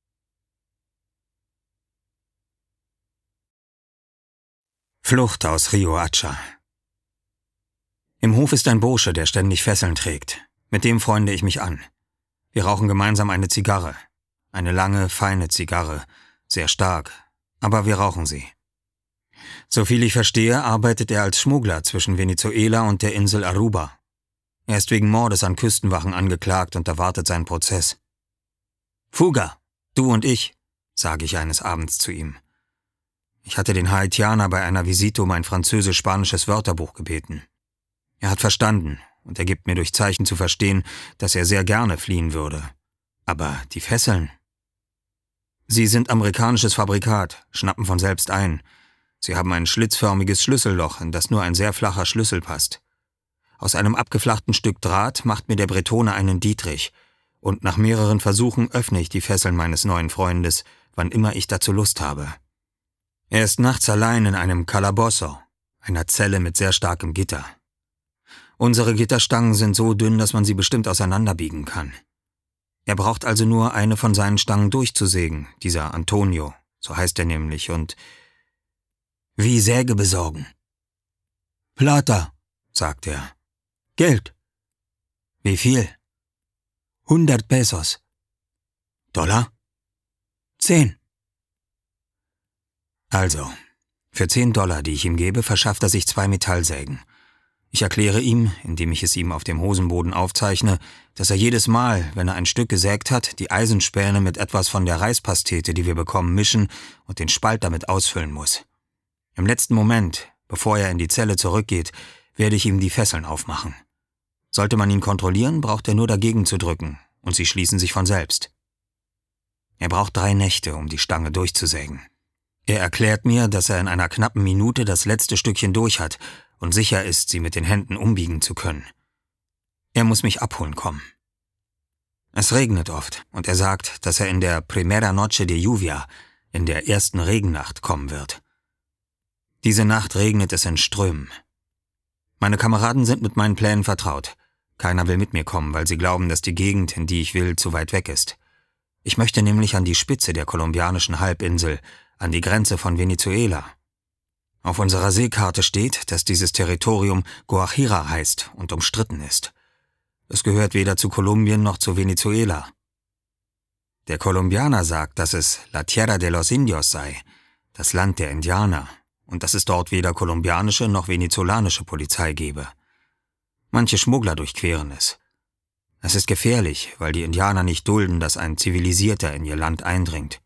Flucht aus Rio Hacha. Im Hof ist ein Bursche, der ständig Fesseln trägt. Mit dem freunde ich mich an. Wir rauchen gemeinsam eine Zigarre. Eine lange, feine Zigarre. Sehr stark. Aber wir rauchen sie. Soviel ich verstehe, arbeitet er als Schmuggler zwischen Venezuela und der Insel Aruba. Er ist wegen Mordes an Küstenwachen angeklagt und erwartet seinen Prozess. »Fuga, du und ich«, sage ich eines Abends zu ihm. Ich hatte den Haitianer bei einer Visite um ein französisch-spanisches Wörterbuch gebeten. Er hat verstanden und er gibt mir durch Zeichen zu verstehen, dass er sehr gerne fliehen würde. Aber die Fesseln? Sie sind amerikanisches Fabrikat, schnappen von selbst ein. Sie haben ein schlitzförmiges Schlüsselloch, in das nur ein sehr flacher Schlüssel passt. Aus einem abgeflachten Stück Draht macht mir der Bretone einen Dietrich, und nach mehreren Versuchen öffne ich die Fesseln meines neuen Freundes, wann immer ich dazu Lust habe. Er ist nachts allein in einem Calabozo, einer Zelle mit sehr starkem Gitter. Unsere Gitterstangen sind so dünn, dass man sie bestimmt auseinanderbiegen kann. Er braucht also nur eine von seinen Stangen durchzusägen, dieser Antonio, so heißt er nämlich, und wie Säge besorgen. Plata, sagt er. Geld. Wie viel? Hundert Pesos. Dollar? Zehn. Also, für zehn Dollar, die ich ihm gebe, verschafft er sich zwei Metallsägen. Ich erkläre ihm, indem ich es ihm auf dem Hosenboden aufzeichne, dass er jedes Mal, wenn er ein Stück gesägt hat, die Eisenspäne mit etwas von der Reispastete, die wir bekommen, mischen und den Spalt damit ausfüllen muss. Im letzten Moment, bevor er in die Zelle zurückgeht, werde ich ihm die Fesseln aufmachen. Sollte man ihn kontrollieren, braucht er nur dagegen zu drücken, und sie schließen sich von selbst. Er braucht drei Nächte, um die Stange durchzusägen. Er erklärt mir, dass er in einer knappen Minute das letzte Stückchen durch hat und sicher ist, sie mit den Händen umbiegen zu können. Er muss mich abholen kommen. Es regnet oft, und er sagt, dass er in der Primera Noche de Lluvia, in der ersten Regennacht, kommen wird. Diese Nacht regnet es in Strömen. Meine Kameraden sind mit meinen Plänen vertraut. Keiner will mit mir kommen, weil sie glauben, dass die Gegend, in die ich will, zu weit weg ist. Ich möchte nämlich an die Spitze der kolumbianischen Halbinsel, an die Grenze von Venezuela. Auf unserer Seekarte steht, dass dieses Territorium Guajira heißt und umstritten ist. Es gehört weder zu Kolumbien noch zu Venezuela. Der Kolumbianer sagt, dass es La Tierra de los Indios sei, das Land der Indianer, und dass es dort weder kolumbianische noch venezolanische Polizei gebe. Manche Schmuggler durchqueren es. Es ist gefährlich, weil die Indianer nicht dulden, dass ein Zivilisierter in ihr Land eindringt.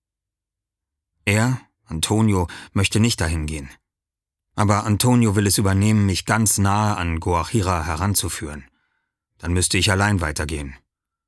Er, Antonio, möchte nicht dahin gehen. Aber Antonio will es übernehmen, mich ganz nahe an Guajira heranzuführen. Dann müsste ich allein weitergehen.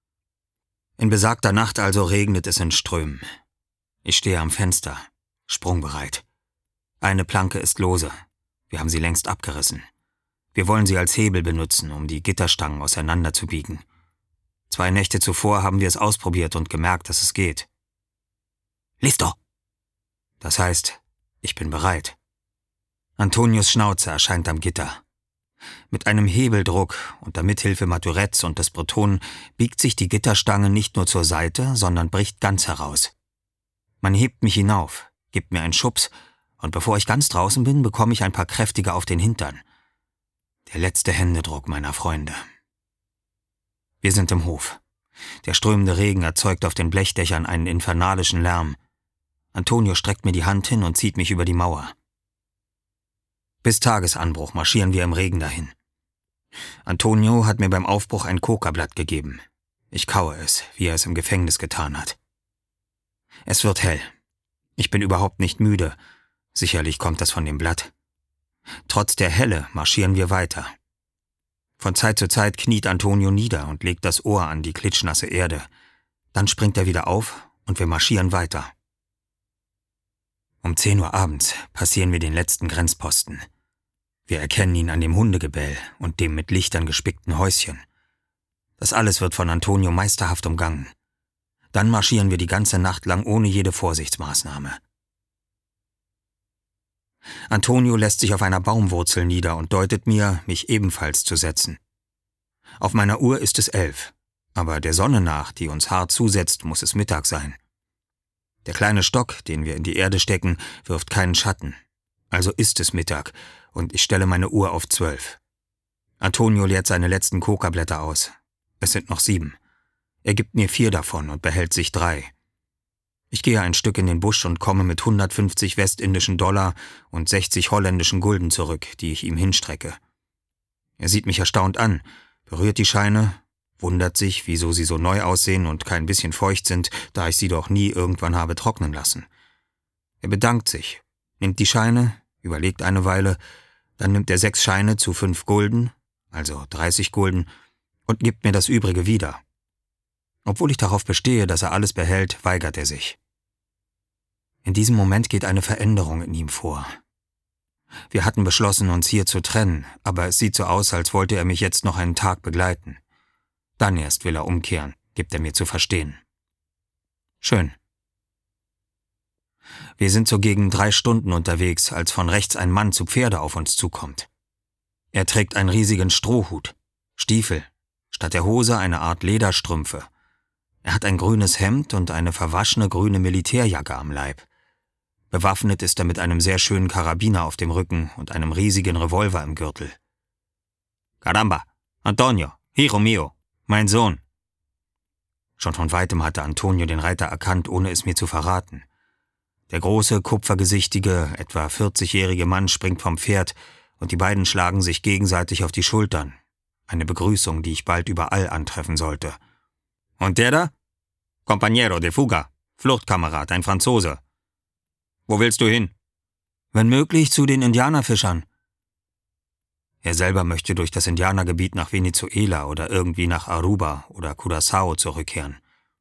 In besagter Nacht also regnet es in Strömen. Ich stehe am Fenster, sprungbereit. Eine Planke ist lose. Wir haben sie längst abgerissen. Wir wollen sie als Hebel benutzen, um die Gitterstangen auseinanderzubiegen. Zwei Nächte zuvor haben wir es ausprobiert und gemerkt, dass es geht. Listo! Das heißt, ich bin bereit. Antonios Schnauze erscheint am Gitter. Mit einem Hebeldruck unter Mithilfe Maturettes und des Bretonen biegt sich die Gitterstange nicht nur zur Seite, sondern bricht ganz heraus. Man hebt mich hinauf, gibt mir einen Schubs, und bevor ich ganz draußen bin, bekomme ich ein paar kräftige auf den Hintern. Der letzte Händedruck meiner Freunde. Wir sind im Hof. Der strömende Regen erzeugt auf den Blechdächern einen infernalischen Lärm. Antonio streckt mir die Hand hin und zieht mich über die Mauer. Bis Tagesanbruch marschieren wir im Regen dahin. Antonio hat mir beim Aufbruch ein Coca-Blatt gegeben. Ich kaue es, wie er es im Gefängnis getan hat. Es wird hell. Ich bin überhaupt nicht müde. Sicherlich kommt das von dem Blatt. Trotz der Helle marschieren wir weiter. Von Zeit zu Zeit kniet Antonio nieder und legt das Ohr an die klitschnasse Erde. Dann springt er wieder auf und wir marschieren weiter. Um zehn Uhr abends passieren wir den letzten Grenzposten. Wir erkennen ihn an dem Hundegebell und dem mit Lichtern gespickten Häuschen. Das alles wird von Antonio meisterhaft umgangen. Dann marschieren wir die ganze Nacht lang ohne jede Vorsichtsmaßnahme. Antonio lässt sich auf einer Baumwurzel nieder und deutet mir, mich ebenfalls zu setzen. Auf meiner Uhr ist es elf, aber der Sonne nach, die uns hart zusetzt, muss es Mittag sein. Der kleine Stock, den wir in die Erde stecken, wirft keinen Schatten. Also ist es Mittag und ich stelle meine Uhr auf zwölf. Antonio leert seine letzten Coca-Blätter aus. Es sind noch sieben. Er gibt mir vier davon und behält sich drei. Ich gehe ein Stück in den Busch und komme mit hundertfünfzig westindischen Dollar und sechzig holländischen Gulden zurück, die ich ihm hinstrecke. Er sieht mich erstaunt an, berührt die Scheine, wundert sich, wieso sie so neu aussehen und kein bisschen feucht sind, da ich sie doch nie irgendwann habe trocknen lassen. Er bedankt sich, nimmt die Scheine, überlegt eine Weile, dann nimmt er sechs Scheine zu fünf Gulden, also dreißig Gulden, und gibt mir das Übrige wieder. Obwohl ich darauf bestehe, dass er alles behält, weigert er sich. In diesem Moment geht eine Veränderung in ihm vor. Wir hatten beschlossen, uns hier zu trennen, aber es sieht so aus, als wollte er mich jetzt noch einen Tag begleiten. Dann erst will er umkehren, gibt er mir zu verstehen. Schön. Wir sind so gegen drei Stunden unterwegs, als von rechts ein Mann zu Pferde auf uns zukommt. Er trägt einen riesigen Strohhut, Stiefel, statt der Hose eine Art Lederstrümpfe. Er hat ein grünes Hemd und eine verwaschene grüne Militärjacke am Leib. Bewaffnet ist er mit einem sehr schönen Karabiner auf dem Rücken und einem riesigen Revolver im Gürtel. »Caramba, Antonio, hijo mio, mein Sohn!« Schon von weitem hatte Antonio den Reiter erkannt, ohne es mir zu verraten. Der große, kupfergesichtige, etwa vierzigjährige Mann springt vom Pferd und die beiden schlagen sich gegenseitig auf die Schultern. Eine Begrüßung, die ich bald überall antreffen sollte. »Und der da?« »Compañero de fuga, Fluchtkamerad, ein Franzose.« »Wo willst du hin?« »Wenn möglich zu den Indianerfischern.« Er selber möchte durch das Indianergebiet nach Venezuela oder irgendwie nach Aruba oder Curaçao zurückkehren.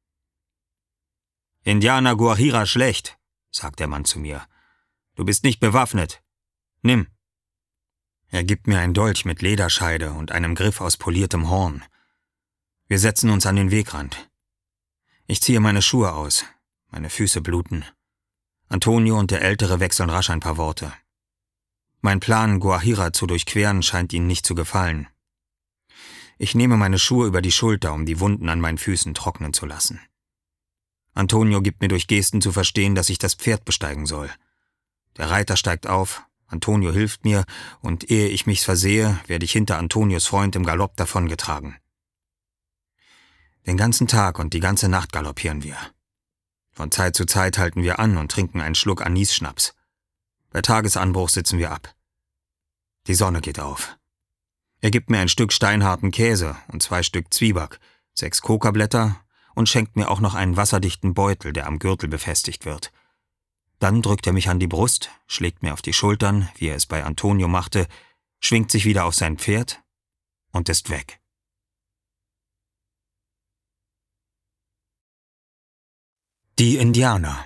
»Indianer Guajira schlecht«, sagt der Mann zu mir. »Du bist nicht bewaffnet. Nimm.« Er gibt mir einen Dolch mit Lederscheide und einem Griff aus poliertem Horn. Wir setzen uns an den Wegrand. Ich ziehe meine Schuhe aus. Meine Füße bluten. Antonio und der Ältere wechseln rasch ein paar Worte. Mein Plan, Guajira zu durchqueren, scheint ihnen nicht zu gefallen. Ich nehme meine Schuhe über die Schulter, um die Wunden an meinen Füßen trocknen zu lassen. Antonio gibt mir durch Gesten zu verstehen, dass ich das Pferd besteigen soll. Der Reiter steigt auf, Antonio hilft mir, und ehe ich mich versehe, werde ich hinter Antonios Freund im Galopp davongetragen. Den ganzen Tag und die ganze Nacht galoppieren wir. Von Zeit zu Zeit halten wir an und trinken einen Schluck Anisschnaps. Bei Tagesanbruch sitzen wir ab. Die Sonne geht auf. Er gibt mir ein Stück steinharten Käse und zwei Stück Zwieback, sechs Coca-Blätter und schenkt mir auch noch einen wasserdichten Beutel, der am Gürtel befestigt wird. Dann drückt er mich an die Brust, schlägt mir auf die Schultern, wie er es bei Antonio machte, schwingt sich wieder auf sein Pferd und ist weg. Die Indianer.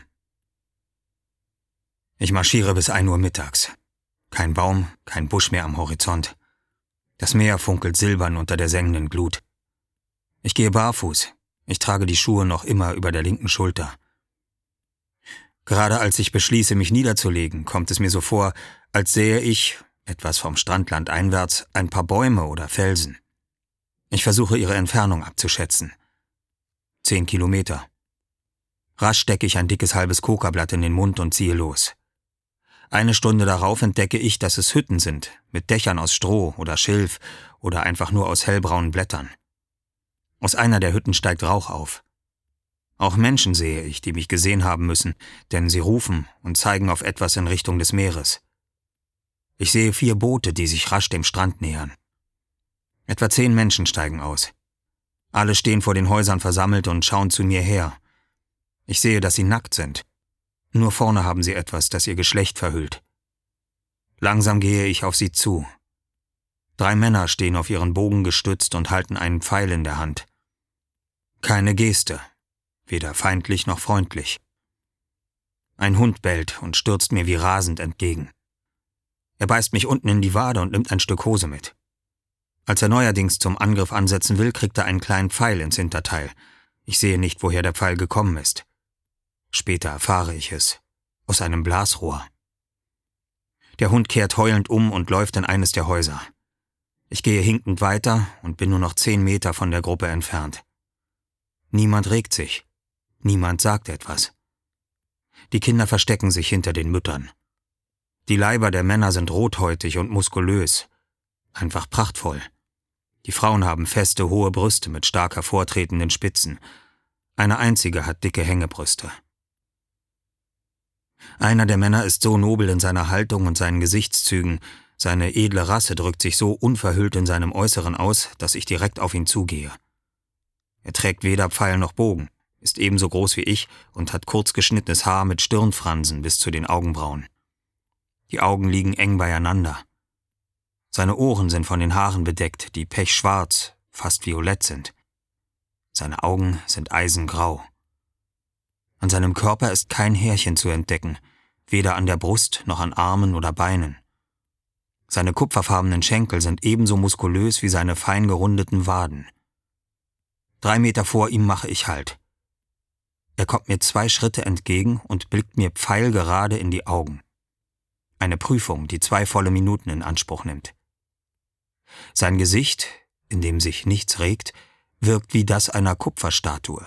Ich marschiere bis ein Uhr mittags. Kein Baum, kein Busch mehr am Horizont. Das Meer funkelt silbern unter der sengenden Glut. Ich gehe barfuß. Ich trage die Schuhe noch immer über der linken Schulter. Gerade als ich beschließe, mich niederzulegen, kommt es mir so vor, als sähe ich, etwas vom Strandland einwärts, ein paar Bäume oder Felsen. Ich versuche, ihre Entfernung abzuschätzen. Zehn Kilometer. Rasch stecke ich ein dickes halbes Coca-Blatt in den Mund und ziehe los. Eine Stunde darauf entdecke ich, dass es Hütten sind, mit Dächern aus Stroh oder Schilf oder einfach nur aus hellbraunen Blättern. Aus einer der Hütten steigt Rauch auf. Auch Menschen sehe ich, die mich gesehen haben müssen, denn sie rufen und zeigen auf etwas in Richtung des Meeres. Ich sehe vier Boote, die sich rasch dem Strand nähern. Etwa zehn Menschen steigen aus. Alle stehen vor den Häusern versammelt und schauen zu mir her. Ich sehe, dass sie nackt sind. Nur vorne haben sie etwas, das ihr Geschlecht verhüllt. Langsam gehe ich auf sie zu. Drei Männer stehen auf ihren Bogen gestützt und halten einen Pfeil in der Hand. Keine Geste, weder feindlich noch freundlich. Ein Hund bellt und stürzt mir wie rasend entgegen. Er beißt mich unten in die Wade und nimmt ein Stück Hose mit. Als er neuerdings zum Angriff ansetzen will, kriegt er einen kleinen Pfeil ins Hinterteil. Ich sehe nicht, woher der Pfeil gekommen ist. Später erfahre ich es. Aus einem Blasrohr. Der Hund kehrt heulend um und läuft in eines der Häuser. Ich gehe hinkend weiter und bin nur noch zehn Meter von der Gruppe entfernt. Niemand regt sich. Niemand sagt etwas. Die Kinder verstecken sich hinter den Müttern. Die Leiber der Männer sind rothäutig und muskulös. Einfach prachtvoll. Die Frauen haben feste, hohe Brüste mit stark hervortretenden Spitzen. Eine einzige hat dicke Hängebrüste. Einer der Männer ist so nobel in seiner Haltung und seinen Gesichtszügen, seine edle Rasse drückt sich so unverhüllt in seinem Äußeren aus, dass ich direkt auf ihn zugehe. Er trägt weder Pfeil noch Bogen, ist ebenso groß wie ich und hat kurz geschnittenes Haar mit Stirnfransen bis zu den Augenbrauen. Die Augen liegen eng beieinander. Seine Ohren sind von den Haaren bedeckt, die pechschwarz, fast violett sind. Seine Augen sind eisengrau. An seinem Körper ist kein Härchen zu entdecken, weder an der Brust noch an Armen oder Beinen. Seine kupferfarbenen Schenkel sind ebenso muskulös wie seine fein gerundeten Waden. Drei Meter vor ihm mache ich Halt. Er kommt mir zwei Schritte entgegen und blickt mir pfeilgerade in die Augen. Eine Prüfung, die zwei volle Minuten in Anspruch nimmt. Sein Gesicht, in dem sich nichts regt, wirkt wie das einer Kupferstatue.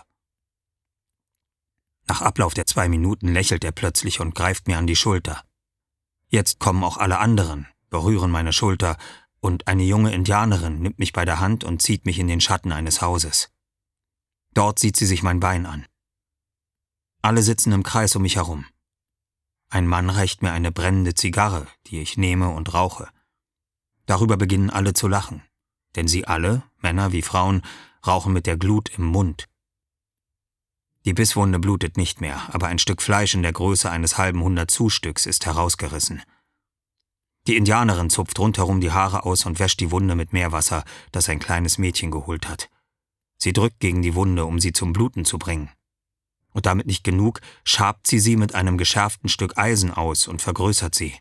Nach Ablauf der zwei Minuten lächelt er plötzlich und greift mir an die Schulter. Jetzt kommen auch alle anderen, berühren meine Schulter, und eine junge Indianerin nimmt mich bei der Hand und zieht mich in den Schatten eines Hauses. Dort sieht sie sich mein Bein an. Alle sitzen im Kreis um mich herum. Ein Mann reicht mir eine brennende Zigarre, die ich nehme und rauche. Darüber beginnen alle zu lachen, denn sie alle, Männer wie Frauen, rauchen mit der Glut im Mund. Die Bisswunde blutet nicht mehr, aber ein Stück Fleisch in der Größe eines halben Hundertzu-Stücks ist herausgerissen. Die Indianerin zupft rundherum die Haare aus und wäscht die Wunde mit Meerwasser, das ein kleines Mädchen geholt hat. Sie drückt gegen die Wunde, um sie zum Bluten zu bringen. Und damit nicht genug, schabt sie sie mit einem geschärften Stück Eisen aus und vergrößert sie.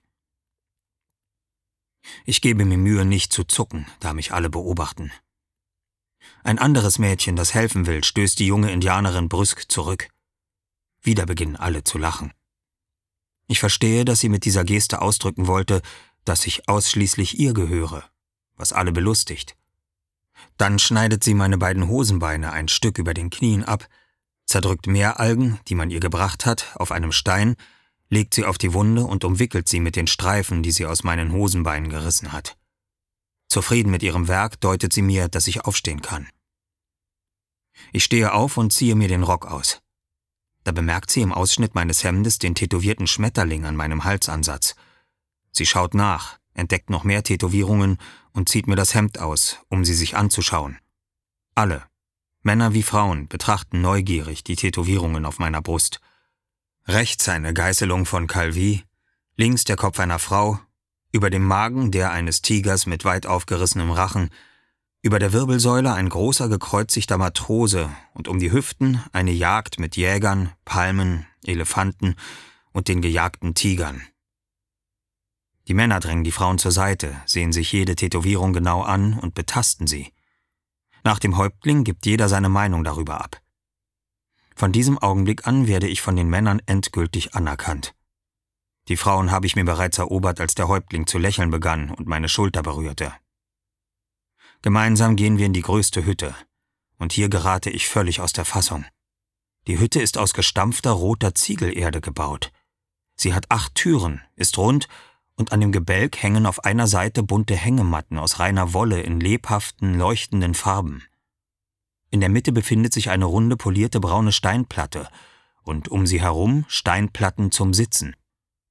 Ich gebe mir Mühe, nicht zu zucken, da mich alle beobachten. Ein anderes Mädchen, das helfen will, stößt die junge Indianerin brüsk zurück. Wieder beginnen alle zu lachen. Ich verstehe, dass sie mit dieser Geste ausdrücken wollte, dass ich ausschließlich ihr gehöre, was alle belustigt. Dann schneidet sie meine beiden Hosenbeine ein Stück über den Knien ab, zerdrückt Meeralgen, die man ihr gebracht hat, auf einem Stein, legt sie auf die Wunde und umwickelt sie mit den Streifen, die sie aus meinen Hosenbeinen gerissen hat. Zufrieden mit ihrem Werk deutet sie mir, dass ich aufstehen kann. Ich stehe auf und ziehe mir den Rock aus. Da bemerkt sie im Ausschnitt meines Hemdes den tätowierten Schmetterling an meinem Halsansatz. Sie schaut nach, entdeckt noch mehr Tätowierungen und zieht mir das Hemd aus, um sie sich anzuschauen. Alle, Männer wie Frauen, betrachten neugierig die Tätowierungen auf meiner Brust. Rechts eine Geißelung von Calvi, links der Kopf einer Frau, über dem Magen der eines Tigers mit weit aufgerissenem Rachen, über der Wirbelsäule ein großer gekreuzigter Matrose und um die Hüften eine Jagd mit Jägern, Palmen, Elefanten und den gejagten Tigern. Die Männer drängen die Frauen zur Seite, sehen sich jede Tätowierung genau an und betasten sie. Nach dem Häuptling gibt jeder seine Meinung darüber ab. Von diesem Augenblick an werde ich von den Männern endgültig anerkannt. Die Frauen habe ich mir bereits erobert, als der Häuptling zu lächeln begann und meine Schulter berührte. Gemeinsam gehen wir in die größte Hütte, und hier gerate ich völlig aus der Fassung. Die Hütte ist aus gestampfter roter Ziegelerde gebaut. Sie hat acht Türen, ist rund, und an dem Gebälk hängen auf einer Seite bunte Hängematten aus reiner Wolle in lebhaften, leuchtenden Farben. In der Mitte befindet sich eine runde, polierte braune Steinplatte und um sie herum Steinplatten zum Sitzen.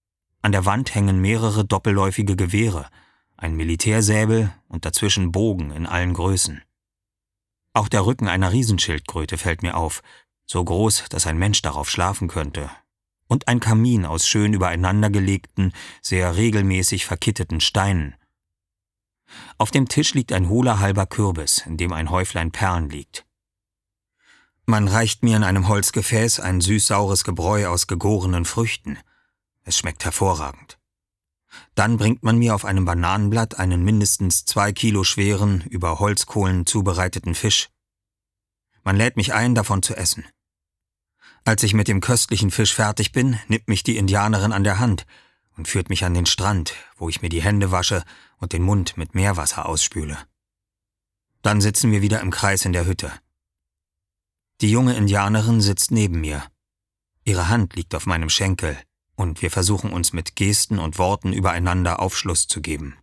An der Wand hängen mehrere doppelläufige Gewehre, ein Militärsäbel und dazwischen Bogen in allen Größen. Auch der Rücken einer Riesenschildkröte fällt mir auf, so groß, dass ein Mensch darauf schlafen könnte. Und ein Kamin aus schön übereinandergelegten, sehr regelmäßig verkitteten Steinen. Auf dem Tisch liegt ein hohler halber Kürbis, in dem ein Häuflein Perlen liegt. Man reicht mir in einem Holzgefäß ein süß-saures Gebräu aus gegorenen Früchten. Es schmeckt hervorragend. Dann bringt man mir auf einem Bananenblatt einen mindestens zwei Kilo schweren, über Holzkohlen zubereiteten Fisch. Man lädt mich ein, davon zu essen. Als ich mit dem köstlichen Fisch fertig bin, nimmt mich die Indianerin an der Hand und führt mich an den Strand, wo ich mir die Hände wasche und den Mund mit Meerwasser ausspüle. Dann sitzen wir wieder im Kreis in der Hütte. Die junge Indianerin sitzt neben mir. Ihre Hand liegt auf meinem Schenkel, und wir versuchen uns mit Gesten und Worten übereinander Aufschluss zu geben.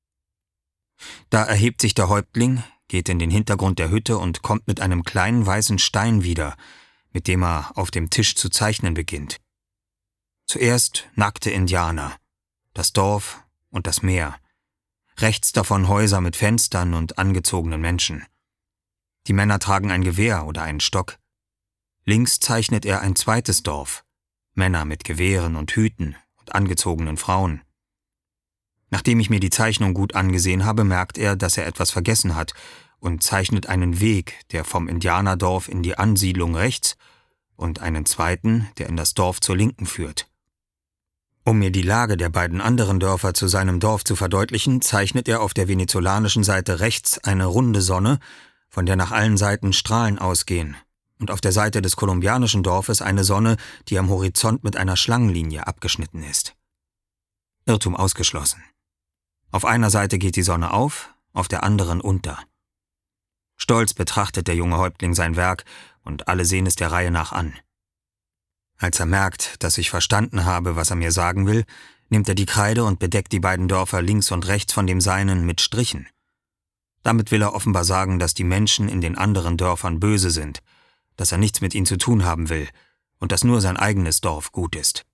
Da erhebt sich der Häuptling, geht in den Hintergrund der Hütte und kommt mit einem kleinen weißen Stein wieder, mit dem er auf dem Tisch zu zeichnen beginnt. Zuerst nackte Indianer, das Dorf und das Meer, rechts davon Häuser mit Fenstern und angezogenen Menschen. Die Männer tragen ein Gewehr oder einen Stock. Links zeichnet er ein zweites Dorf, Männer mit Gewehren und Hüten und angezogenen Frauen. Nachdem ich mir die Zeichnung gut angesehen habe, merkt er, dass er etwas vergessen hat und zeichnet einen Weg, der vom Indianerdorf in die Ansiedlung rechts und einen zweiten, der in das Dorf zur Linken führt. Um mir die Lage der beiden anderen Dörfer zu seinem Dorf zu verdeutlichen, zeichnet er auf der venezolanischen Seite rechts eine runde Sonne, von der nach allen Seiten Strahlen ausgehen, und auf der Seite des kolumbianischen Dorfes eine Sonne, die am Horizont mit einer Schlangenlinie abgeschnitten ist. Irrtum ausgeschlossen. Auf einer Seite geht die Sonne auf, auf der anderen unter. Stolz betrachtet der junge Häuptling sein Werk, und alle sehen es der Reihe nach an. Als er merkt, dass ich verstanden habe, was er mir sagen will, nimmt er die Kreide und bedeckt die beiden Dörfer links und rechts von dem seinen mit Strichen. Damit will er offenbar sagen, dass die Menschen in den anderen Dörfern böse sind, dass er nichts mit ihnen zu tun haben will und dass nur sein eigenes Dorf gut ist.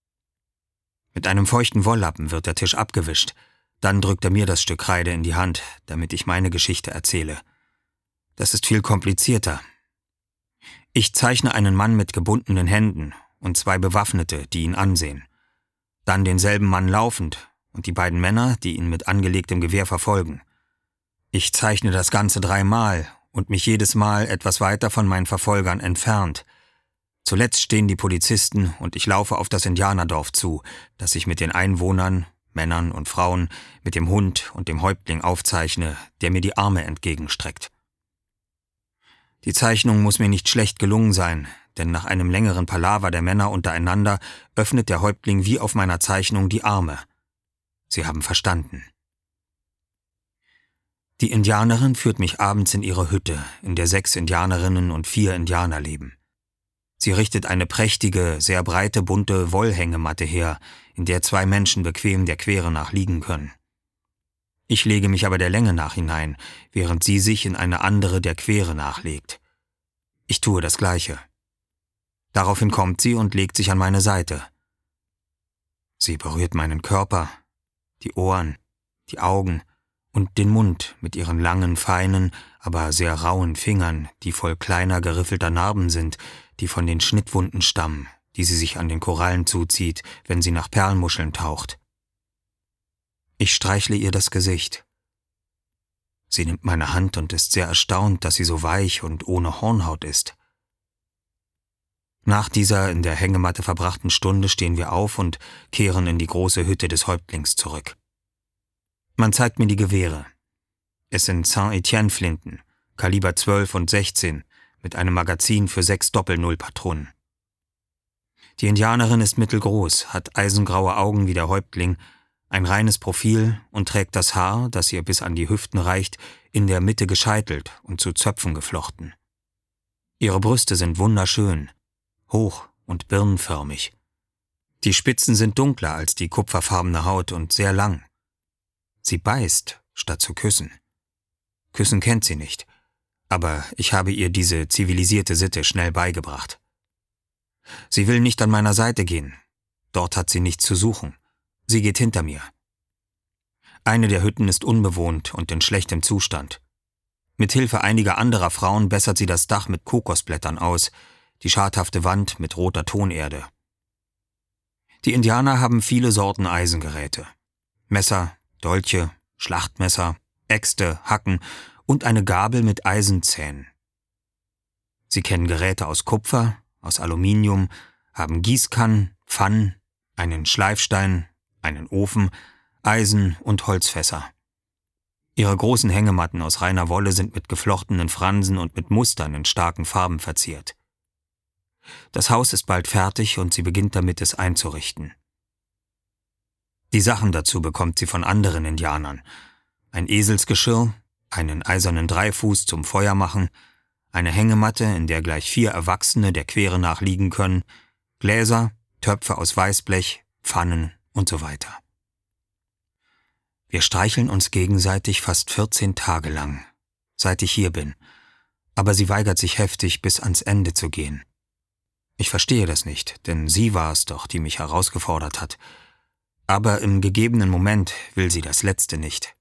Mit einem feuchten Wolllappen wird der Tisch abgewischt, dann drückt er mir das Stück Kreide in die Hand, damit ich meine Geschichte erzähle. Das ist viel komplizierter. Ich zeichne einen Mann mit gebundenen Händen und zwei Bewaffnete, die ihn ansehen. Dann denselben Mann laufend und die beiden Männer, die ihn mit angelegtem Gewehr verfolgen. Ich zeichne das Ganze dreimal und mich jedes Mal etwas weiter von meinen Verfolgern entfernt. Zuletzt stehen die Polizisten und ich laufe auf das Indianerdorf zu, das ich mit den Einwohnern, Männern und Frauen, mit dem Hund und dem Häuptling aufzeichne, der mir die Arme entgegenstreckt. Die Zeichnung muss mir nicht schlecht gelungen sein, denn nach einem längeren Palaver der Männer untereinander öffnet der Häuptling wie auf meiner Zeichnung die Arme. Sie haben verstanden. Die Indianerin führt mich abends in ihre Hütte, in der sechs Indianerinnen und vier Indianer leben. Sie richtet eine prächtige, sehr breite, bunte Wollhängematte her, in der zwei Menschen bequem der Quere nach liegen können. Ich lege mich aber der Länge nach hinein, während sie sich in eine andere der Quere nachlegt. Ich tue das Gleiche. Daraufhin kommt sie und legt sich an meine Seite. Sie berührt meinen Körper, die Ohren, die Augen und den Mund mit ihren langen, feinen, aber sehr rauen Fingern, die voll kleiner, geriffelter Narben sind, die von den Schnittwunden stammen, die sie sich an den Korallen zuzieht, wenn sie nach Perlmuscheln taucht. Ich streichle ihr das Gesicht. Sie nimmt meine Hand und ist sehr erstaunt, dass sie so weich und ohne Hornhaut ist. Nach dieser in der Hängematte verbrachten Stunde stehen wir auf und kehren in die große Hütte des Häuptlings zurück. Man zeigt mir die Gewehre. Es sind Saint-Étienne-Flinten, Kaliber zwölf und sechzehn, mit einem Magazin für sechs Doppel-Null-Patronen. Die Indianerin ist mittelgroß, hat eisengraue Augen wie der Häuptling, ein reines Profil und trägt das Haar, das ihr bis an die Hüften reicht, in der Mitte gescheitelt und zu Zöpfen geflochten. Ihre Brüste sind wunderschön, hoch und birnenförmig. Die Spitzen sind dunkler als die kupferfarbene Haut und sehr lang. Sie beißt, statt zu küssen. Küssen kennt sie nicht, aber ich habe ihr diese zivilisierte Sitte schnell beigebracht. Sie will nicht an meiner Seite gehen, dort hat sie nichts zu suchen, Sie geht hinter mir. Eine der Hütten ist unbewohnt und in schlechtem Zustand. Mit Hilfe einiger anderer Frauen bessert sie das Dach mit Kokosblättern aus, die schadhafte Wand mit roter Tonerde. Die Indianer haben viele Sorten Eisengeräte. Messer, Dolche, Schlachtmesser, Äxte, Hacken und eine Gabel mit Eisenzähnen. Sie kennen Geräte aus Kupfer, aus Aluminium, haben Gießkannen, Pfannen, einen Schleifstein, einen Ofen, Eisen und Holzfässer. Ihre großen Hängematten aus reiner Wolle sind mit geflochtenen Fransen und mit Mustern in starken Farben verziert. Das Haus ist bald fertig und sie beginnt damit, es einzurichten. Die Sachen dazu bekommt sie von anderen Indianern. Ein Eselsgeschirr, einen eisernen Dreifuß zum Feuer machen, eine Hängematte, in der gleich vier Erwachsene der Quere nach liegen können, Gläser, Töpfe aus Weißblech, Pfannen und so weiter. Wir streicheln uns gegenseitig fast vierzehn Tage lang, seit ich hier bin, aber sie weigert sich heftig, bis ans Ende zu gehen. Ich verstehe das nicht, denn sie war es doch, die mich herausgefordert hat. Aber im gegebenen Moment will sie das Letzte nicht.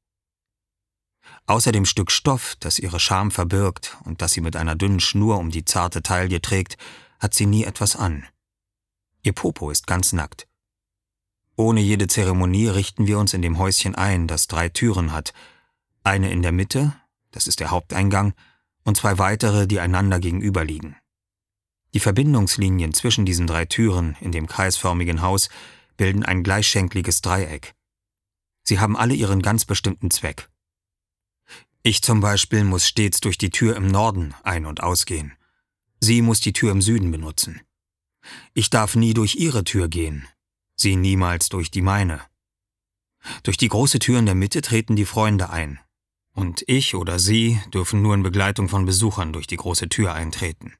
Außer dem Stück Stoff, das ihre Scham verbirgt und das sie mit einer dünnen Schnur um die zarte Taille trägt, hat sie nie etwas an. Ihr Popo ist ganz nackt. Ohne jede Zeremonie richten wir uns in dem Häuschen ein, das drei Türen hat. Eine in der Mitte, das ist der Haupteingang, und zwei weitere, die einander gegenüberliegen. Die Verbindungslinien zwischen diesen drei Türen in dem kreisförmigen Haus bilden ein gleichschenkliges Dreieck. Sie haben alle ihren ganz bestimmten Zweck. Ich zum Beispiel muss stets durch die Tür im Norden ein- und ausgehen. Sie muss die Tür im Süden benutzen. Ich darf nie durch ihre Tür gehen, sie niemals durch die meine. Durch die große Tür in der Mitte treten die Freunde ein, und ich oder sie dürfen nur in Begleitung von Besuchern durch die große Tür eintreten.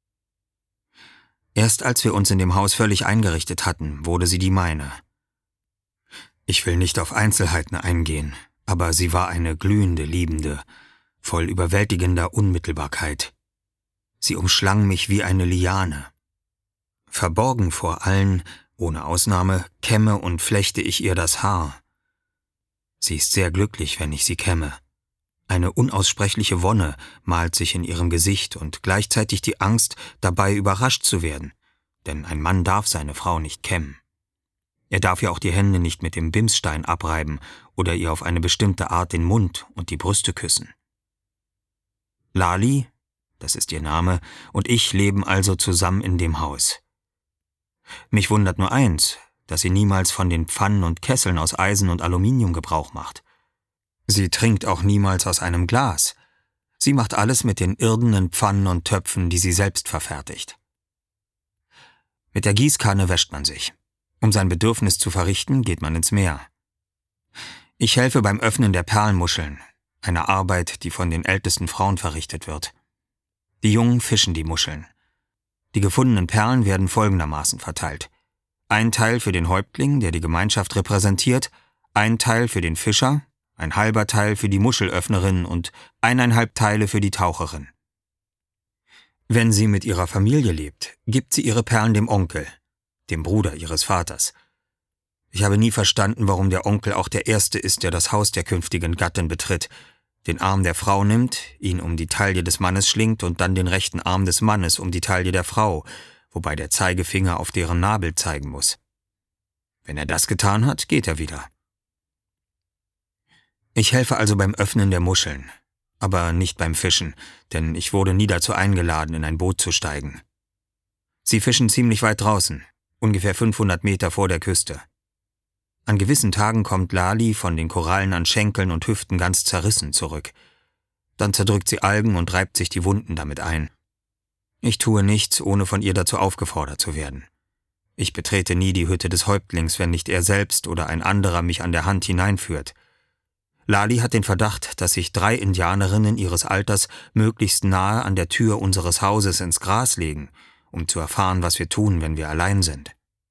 Erst als wir uns in dem Haus völlig eingerichtet hatten, wurde sie die meine. Ich will nicht auf Einzelheiten eingehen, aber sie war eine glühende Liebende, voll überwältigender Unmittelbarkeit. Sie umschlang mich wie eine Liane. Verborgen vor allen, ohne Ausnahme, kämme und flechte ich ihr das Haar. Sie ist sehr glücklich, wenn ich sie kämme. Eine unaussprechliche Wonne malt sich in ihrem Gesicht und gleichzeitig die Angst, dabei überrascht zu werden, denn ein Mann darf seine Frau nicht kämmen. Er darf ihr auch die Hände nicht mit dem Bimsstein abreiben oder ihr auf eine bestimmte Art den Mund und die Brüste küssen. Lali, das ist ihr Name, und ich leben also zusammen in dem Haus. Mich wundert nur eins, dass sie niemals von den Pfannen und Kesseln aus Eisen und Aluminium Gebrauch macht. Sie trinkt auch niemals aus einem Glas. Sie macht alles mit den irdenen Pfannen und Töpfen, die sie selbst verfertigt. Mit der Gießkanne wäscht man sich. Um sein Bedürfnis zu verrichten, geht man ins Meer. Ich helfe beim Öffnen der Perlmuscheln, eine Arbeit, die von den ältesten Frauen verrichtet wird. Die Jungen fischen die Muscheln. Die gefundenen Perlen werden folgendermaßen verteilt. Ein Teil für den Häuptling, der die Gemeinschaft repräsentiert, ein Teil für den Fischer, ein halber Teil für die Muschelöffnerin und eineinhalb Teile für die Taucherin. Wenn sie mit ihrer Familie lebt, gibt sie ihre Perlen dem Onkel, dem Bruder ihres Vaters. Ich habe nie verstanden, warum der Onkel auch der Erste ist, der das Haus der künftigen Gattin betritt, den Arm der Frau nimmt, ihn um die Taille des Mannes schlingt und dann den rechten Arm des Mannes um die Taille der Frau, wobei der Zeigefinger auf deren Nabel zeigen muss. Wenn er das getan hat, geht er wieder. Ich helfe also beim Öffnen der Muscheln, aber nicht beim Fischen, denn ich wurde nie dazu eingeladen, in ein Boot zu steigen. Sie fischen ziemlich weit draußen, ungefähr fünfhundert Meter vor der Küste. An gewissen Tagen kommt Lali von den Korallen an Schenkeln und Hüften ganz zerrissen zurück. Dann zerdrückt sie Algen und reibt sich die Wunden damit ein. Ich tue nichts, ohne von ihr dazu aufgefordert zu werden. Ich betrete nie die Hütte des Häuptlings, wenn nicht er selbst oder ein anderer mich an der Hand hineinführt. Lali hat den Verdacht, dass sich drei Indianerinnen ihres Alters möglichst nahe an der Tür unseres Hauses ins Gras legen, um zu erfahren, was wir tun, wenn wir allein sind.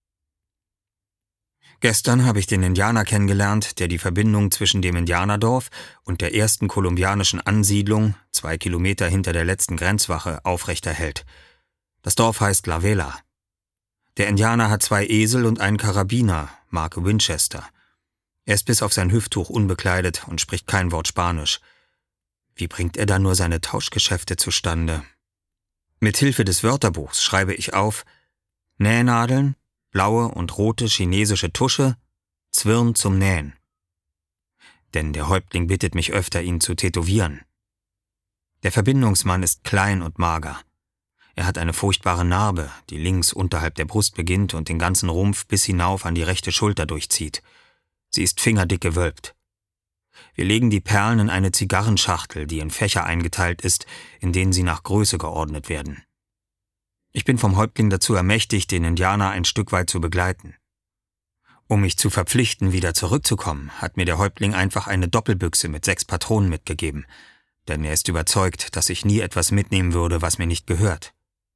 Gestern habe ich den Indianer kennengelernt, der die Verbindung zwischen dem Indianerdorf und der ersten kolumbianischen Ansiedlung, zwei Kilometer hinter der letzten Grenzwache, aufrechterhält. Das Dorf heißt La Vela. Der Indianer hat zwei Esel und einen Karabiner, Marke Winchester. Er ist bis auf sein Hüfttuch unbekleidet und spricht kein Wort Spanisch. Wie bringt er dann nur seine Tauschgeschäfte zustande? Mit Hilfe des Wörterbuchs schreibe ich auf: Nähnadeln, blaue und rote chinesische Tusche, Zwirn zum Nähen. Denn der Häuptling bittet mich öfter, ihn zu tätowieren. Der Verbindungsmann ist klein und mager. Er hat eine furchtbare Narbe, die links unterhalb der Brust beginnt und den ganzen Rumpf bis hinauf an die rechte Schulter durchzieht. Sie ist fingerdick gewölbt. Wir legen die Perlen in eine Zigarrenschachtel, die in Fächer eingeteilt ist, in denen sie nach Größe geordnet werden. Ich bin vom Häuptling dazu ermächtigt, den Indianer ein Stück weit zu begleiten. Um mich zu verpflichten, wieder zurückzukommen, hat mir der Häuptling einfach eine Doppelbüchse mit sechs Patronen mitgegeben, denn er ist überzeugt, dass ich nie etwas mitnehmen würde, was mir nicht gehört.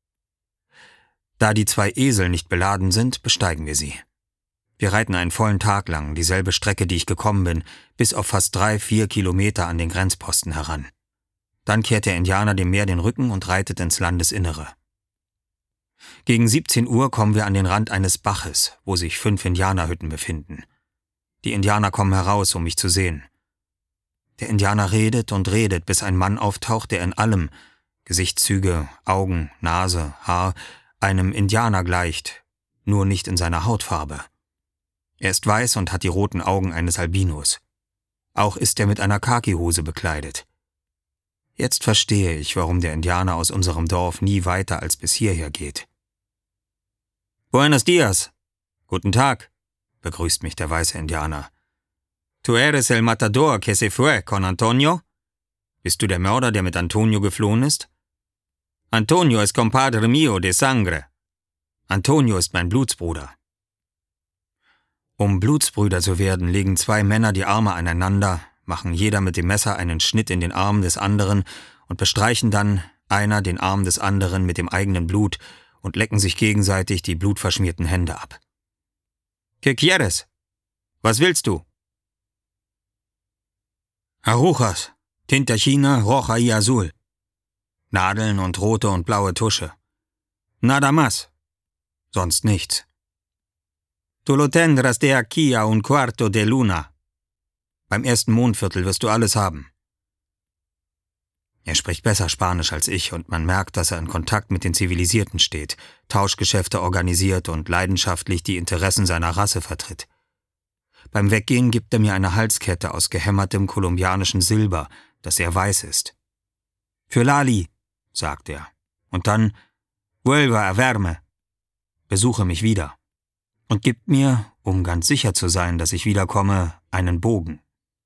Da die zwei Esel nicht beladen sind, besteigen wir sie. Wir reiten einen vollen Tag lang, dieselbe Strecke, die ich gekommen bin, bis auf fast drei, vier Kilometer an den Grenzposten heran. Dann kehrt der Indianer dem Meer den Rücken und reitet ins Landesinnere. Gegen siebzehn Uhr kommen wir an den Rand eines Baches, wo sich fünf Indianerhütten befinden. Die Indianer kommen heraus, um mich zu sehen. Der Indianer redet und redet, bis ein Mann auftaucht, der in allem, Gesichtszüge, Augen, Nase, Haar, einem Indianer gleicht, nur nicht in seiner Hautfarbe. Er ist weiß und hat die roten Augen eines Albinos. Auch ist er mit einer Khakihose bekleidet. Jetzt verstehe ich, warum der Indianer aus unserem Dorf nie weiter als bis hierher geht. Buenos dias. Guten Tag, begrüßt mich der weiße Indianer. Tu eres el matador que se fue con Antonio? Bist du der Mörder, der mit Antonio geflohen ist? Antonio es compadre mio de sangre. Antonio ist mein Blutsbruder. Um Blutsbrüder zu werden, legen zwei Männer die Arme aneinander, machen jeder mit dem Messer einen Schnitt in den Arm des anderen und bestreichen dann einer den Arm des anderen mit dem eigenen Blut und lecken sich gegenseitig die blutverschmierten Hände ab. ¿Qué quieres? Was willst du? Agujas, Tinta China, roja y azul. Nadeln und rote und blaue Tusche. Nada más. Sonst nichts. Tu lo tendrás de aquí a un cuarto de luna. Beim ersten Mondviertel wirst du alles haben. Er spricht besser Spanisch als ich und man merkt, dass er in Kontakt mit den Zivilisierten steht, Tauschgeschäfte organisiert und leidenschaftlich die Interessen seiner Rasse vertritt. Beim Weggehen gibt er mir eine Halskette aus gehämmertem kolumbianischem Silber, das sehr weiß ist. Für Lali, sagt er. Und dann, vuelva a verme, besuche mich wieder. Und gibt mir, um ganz sicher zu sein, dass ich wiederkomme, einen Bogen.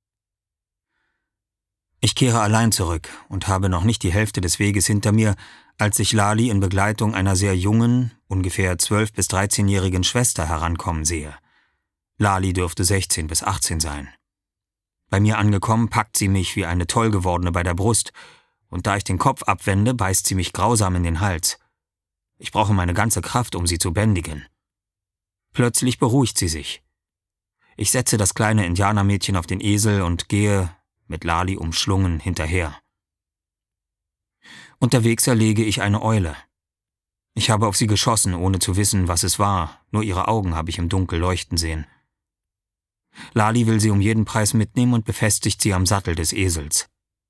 Ich kehre allein zurück und habe noch nicht die Hälfte des Weges hinter mir, als ich Lali in Begleitung einer sehr jungen, ungefähr zwölf- bis dreizehnjährigen Schwester herankommen sehe. Lali dürfte sechzehn bis achtzehn sein. Bei mir angekommen, packt sie mich wie eine Tollgewordene bei der Brust, und da ich den Kopf abwende, beißt sie mich grausam in den Hals. Ich brauche meine ganze Kraft, um sie zu bändigen. Plötzlich beruhigt sie sich. Ich setze das kleine Indianermädchen auf den Esel und gehe, mit Lali umschlungen, hinterher. Unterwegs erlege ich eine Eule. Ich habe auf sie geschossen, ohne zu wissen, was es war, nur ihre Augen habe ich im Dunkel leuchten sehen. Lali will sie um jeden Preis mitnehmen und befestigt sie am Sattel des Esels.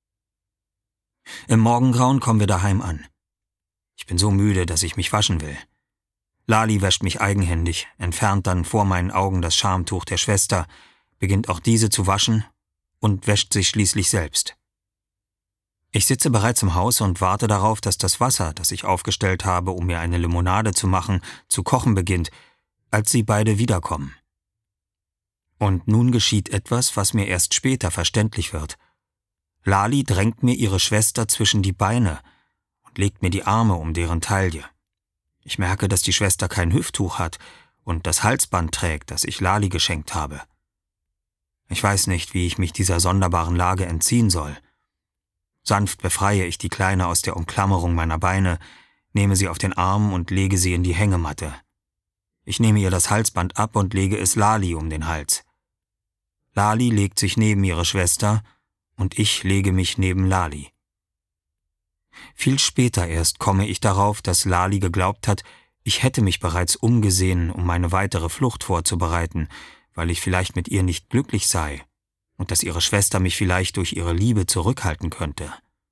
Im Morgengrauen kommen wir daheim an. Ich bin so müde, dass ich mich waschen will. Lali wäscht mich eigenhändig, entfernt dann vor meinen Augen das Schamtuch der Schwester, beginnt auch diese zu waschen und wäscht sich schließlich selbst. Ich sitze bereits im Haus und warte darauf, dass das Wasser, das ich aufgestellt habe, um mir eine Limonade zu machen, zu kochen beginnt, als sie beide wiederkommen. Und nun geschieht etwas, was mir erst später verständlich wird. Lali drängt mir ihre Schwester zwischen die Beine und legt mir die Arme um deren Taille. Ich merke, dass die Schwester kein Hüfttuch hat und das Halsband trägt, das ich Lali geschenkt habe. Ich weiß nicht, wie ich mich dieser sonderbaren Lage entziehen soll. Sanft befreie ich die Kleine aus der Umklammerung meiner Beine, nehme sie auf den Arm und lege sie in die Hängematte. Ich nehme ihr das Halsband ab und lege es Lali um den Hals. Lali legt sich neben ihre Schwester und ich lege mich neben Lali. Viel später erst komme ich darauf, dass Lali geglaubt hat, Ich hätte mich bereits umgesehen, um meine weitere Flucht vorzubereiten, weil ich vielleicht mit ihr nicht glücklich sei und dass ihre Schwester mich vielleicht durch ihre Liebe zurückhalten könnte.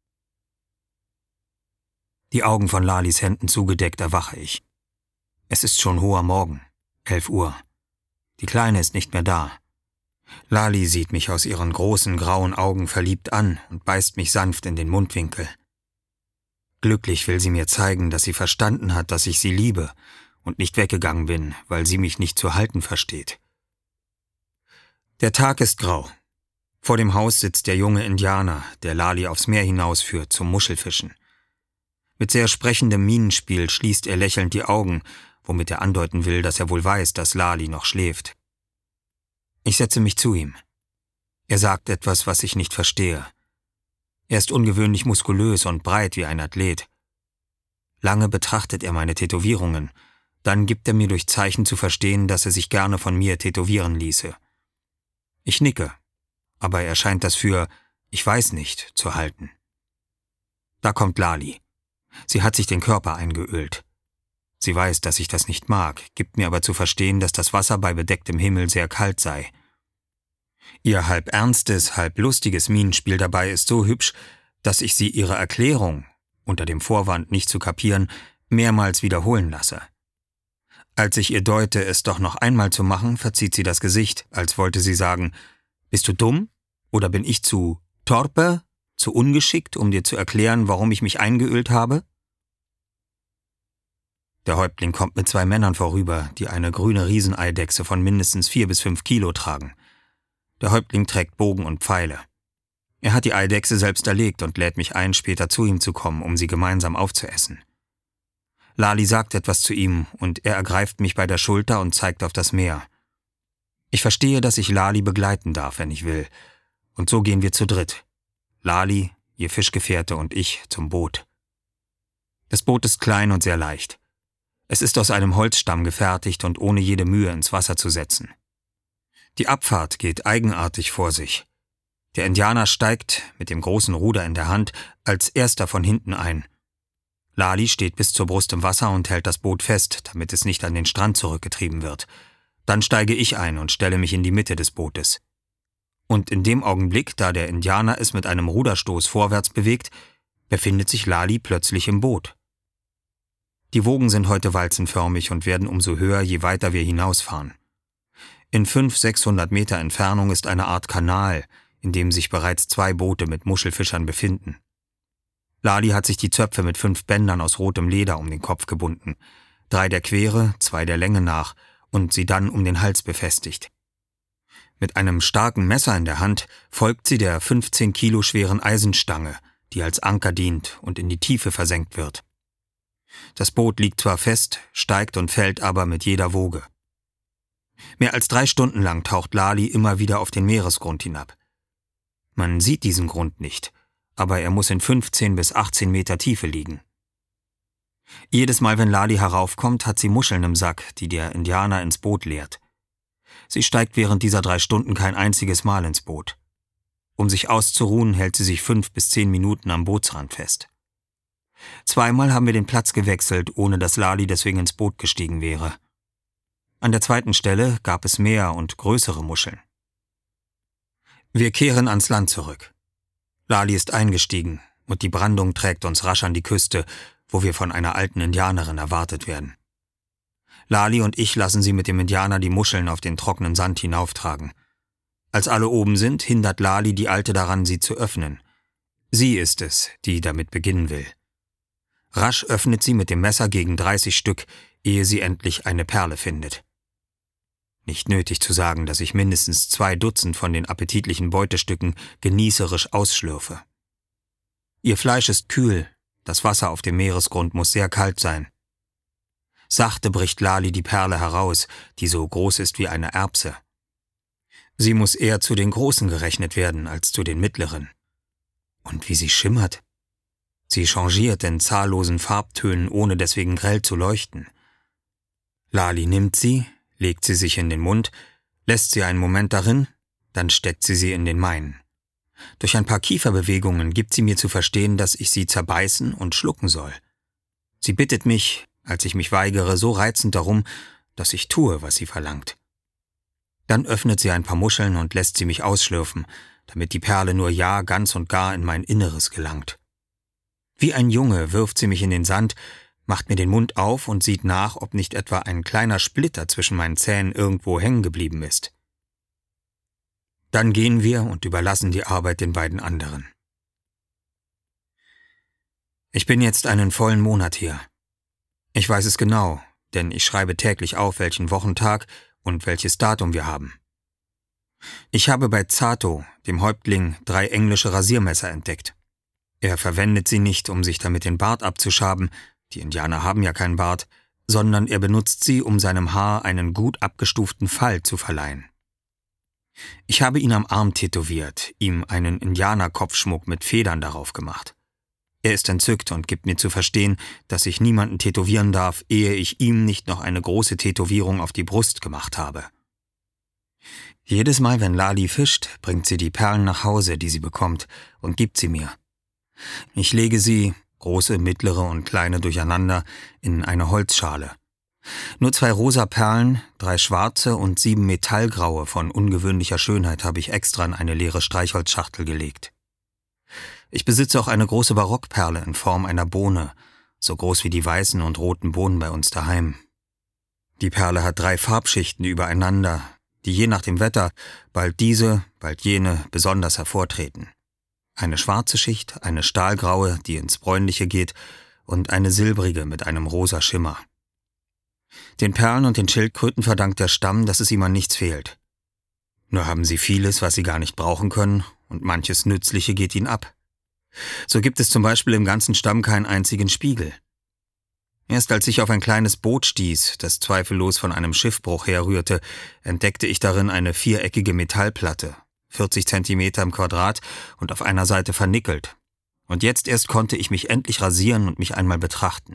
Die Augen von Lalis Händen zugedeckt erwache ich. Es ist schon hoher Morgen, elf Uhr. Die Kleine ist nicht mehr da. Lali sieht mich aus ihren großen grauen Augen verliebt an und beißt mich sanft in den Mundwinkel. Glücklich will sie mir zeigen, dass sie verstanden hat, dass ich sie liebe und nicht weggegangen bin, weil sie mich nicht zu halten versteht. Der Tag ist grau. Vor dem Haus sitzt der junge Indianer, der Lali aufs Meer hinausführt zum Muschelfischen. Mit sehr sprechendem Mienenspiel schließt er lächelnd die Augen, womit er andeuten will, dass er wohl weiß, dass Lali noch schläft. Ich setze mich zu ihm. Er sagt etwas, was ich nicht verstehe. Er ist ungewöhnlich muskulös und breit wie ein Athlet. Lange betrachtet er meine Tätowierungen, dann gibt er mir durch Zeichen zu verstehen, dass er sich gerne von mir tätowieren ließe. Ich nicke, aber er scheint das für »ich weiß nicht« zu halten. Da kommt Lali. Sie hat sich den Körper eingeölt. Sie weiß, dass ich das nicht mag, gibt mir aber zu verstehen, dass das Wasser bei bedecktem Himmel sehr kalt sei. Ihr halb ernstes, halb lustiges Mienenspiel dabei ist so hübsch, dass ich sie ihre Erklärung, unter dem Vorwand nicht zu kapieren, mehrmals wiederholen lasse. Als ich ihr deute, es doch noch einmal zu machen, verzieht sie das Gesicht, als wollte sie sagen, »Bist du dumm? Oder bin ich zu torpe, zu ungeschickt, um dir zu erklären, warum ich mich eingeölt habe?« Der Häuptling kommt mit zwei Männern vorüber, die eine grüne Rieseneidechse von mindestens vier bis fünf Kilo tragen. Der Häuptling trägt Bogen und Pfeile. Er hat die Eidechse selbst erlegt und lädt mich ein, später zu ihm zu kommen, um sie gemeinsam aufzuessen. Lali sagt etwas zu ihm und er ergreift mich bei der Schulter und zeigt auf das Meer. Ich verstehe, dass ich Lali begleiten darf, wenn ich will. Und so gehen wir zu dritt. Lali, ihr Fischgefährte und ich zum Boot. Das Boot ist klein und sehr leicht. Es ist aus einem Holzstamm gefertigt und ohne jede Mühe ins Wasser zu setzen. Die Abfahrt geht eigenartig vor sich. Der Indianer steigt, mit dem großen Ruder in der Hand, als erster von hinten ein. Lali steht bis zur Brust im Wasser und hält das Boot fest, damit es nicht an den Strand zurückgetrieben wird. Dann steige ich ein und stelle mich in die Mitte des Bootes. Und in dem Augenblick, da der Indianer es mit einem Ruderstoß vorwärts bewegt, befindet sich Lali plötzlich im Boot. Die Wogen sind heute walzenförmig und werden umso höher, je weiter wir hinausfahren. In fünf, sechshundert Meter Entfernung ist eine Art Kanal, in dem sich bereits zwei Boote mit Muschelfischern befinden. Lali hat sich die Zöpfe mit fünf Bändern aus rotem Leder um den Kopf gebunden, drei der Quere, zwei der Länge nach und sie dann um den Hals befestigt. Mit einem starken Messer in der Hand folgt sie der fünfzehn Kilo schweren Eisenstange, die als Anker dient und in die Tiefe versenkt wird. Das Boot liegt zwar fest, steigt und fällt aber mit jeder Woge. Mehr als drei Stunden lang taucht Lali immer wieder auf den Meeresgrund hinab. Man sieht diesen Grund nicht, aber er muss in fünfzehn bis achtzehn Meter Tiefe liegen. Jedes Mal, wenn Lali heraufkommt, hat sie Muscheln im Sack, die der Indianer ins Boot leert. Sie steigt während dieser drei Stunden kein einziges Mal ins Boot. Um sich auszuruhen, hält sie sich fünf bis zehn Minuten am Bootsrand fest. Zweimal haben wir den Platz gewechselt, ohne dass Lali deswegen ins Boot gestiegen wäre. An der zweiten Stelle gab es mehr und größere Muscheln. Wir kehren ans Land zurück. Lali ist eingestiegen und die Brandung trägt uns rasch an die Küste, wo wir von einer alten Indianerin erwartet werden. Lali und ich lassen sie mit dem Indianer die Muscheln auf den trockenen Sand hinauftragen. Als alle oben sind, hindert Lali die Alte daran, sie zu öffnen. Sie ist es, die damit beginnen will. Rasch öffnet sie mit dem Messer gegen dreißig Stück, ehe sie endlich eine Perle findet. Nicht nötig zu sagen, dass ich mindestens zwei Dutzend von den appetitlichen Beutestücken genießerisch ausschlürfe. Ihr Fleisch ist kühl, das Wasser auf dem Meeresgrund muss sehr kalt sein. Sachte bricht Lali die Perle heraus, die so groß ist wie eine Erbse. Sie muss eher zu den Großen gerechnet werden als zu den Mittleren. Und wie sie schimmert! Sie changiert in zahllosen Farbtönen, ohne deswegen grell zu leuchten. Lali nimmt sie, legt sie sich in den Mund, lässt sie einen Moment darin, dann steckt sie sie in den meinen. Durch ein paar Kieferbewegungen gibt sie mir zu verstehen, dass ich sie zerbeißen und schlucken soll. Sie bittet mich, als ich mich weigere, so reizend darum, dass ich tue, was sie verlangt. Dann öffnet sie ein paar Muscheln und lässt sie mich ausschlürfen, damit die Perle nur ja ganz und gar in mein Inneres gelangt. Wie ein Junge wirft sie mich in den Sand, macht mir den Mund auf und sieht nach, ob nicht etwa ein kleiner Splitter zwischen meinen Zähnen irgendwo hängen geblieben ist. Dann gehen wir und überlassen die Arbeit den beiden anderen. Ich bin jetzt einen vollen Monat hier. Ich weiß es genau, denn ich schreibe täglich auf, welchen Wochentag und welches Datum wir haben. Ich habe bei Zato, dem Häuptling, drei englische Rasiermesser entdeckt. Er verwendet sie nicht, um sich damit den Bart abzuschaben, die Indianer haben ja keinen Bart, sondern er benutzt sie, um seinem Haar einen gut abgestuften Fall zu verleihen. Ich habe ihn am Arm tätowiert, ihm einen Indianerkopfschmuck mit Federn darauf gemacht. Er ist entzückt und gibt mir zu verstehen, dass ich niemanden tätowieren darf, ehe ich ihm nicht noch eine große Tätowierung auf die Brust gemacht habe. Jedes Mal, wenn Lali fischt, bringt sie die Perlen nach Hause, die sie bekommt, und gibt sie mir. Ich lege sie, große, mittlere und kleine durcheinander, in eine Holzschale. Nur zwei rosa Perlen, drei schwarze und sieben metallgraue von ungewöhnlicher Schönheit habe ich extra in eine leere Streichholzschachtel gelegt. Ich besitze auch eine große Barockperle in Form einer Bohne, so groß wie die weißen und roten Bohnen bei uns daheim. Die Perle hat drei Farbschichten übereinander, die je nach dem Wetter, bald diese, bald jene, besonders hervortreten. Eine schwarze Schicht, eine stahlgraue, die ins Bräunliche geht, und eine silbrige mit einem rosa Schimmer. Den Perlen und den Schildkröten verdankt der Stamm, dass es ihm an nichts fehlt. Nur haben sie vieles, was sie gar nicht brauchen können, und manches Nützliche geht ihnen ab. So gibt es zum Beispiel im ganzen Stamm keinen einzigen Spiegel. Erst als ich auf ein kleines Boot stieß, das zweifellos von einem Schiffbruch herrührte, entdeckte ich darin eine viereckige Metallplatte, vierzig Zentimeter im Quadrat und auf einer Seite vernickelt. Und jetzt erst konnte ich mich endlich rasieren und mich einmal betrachten.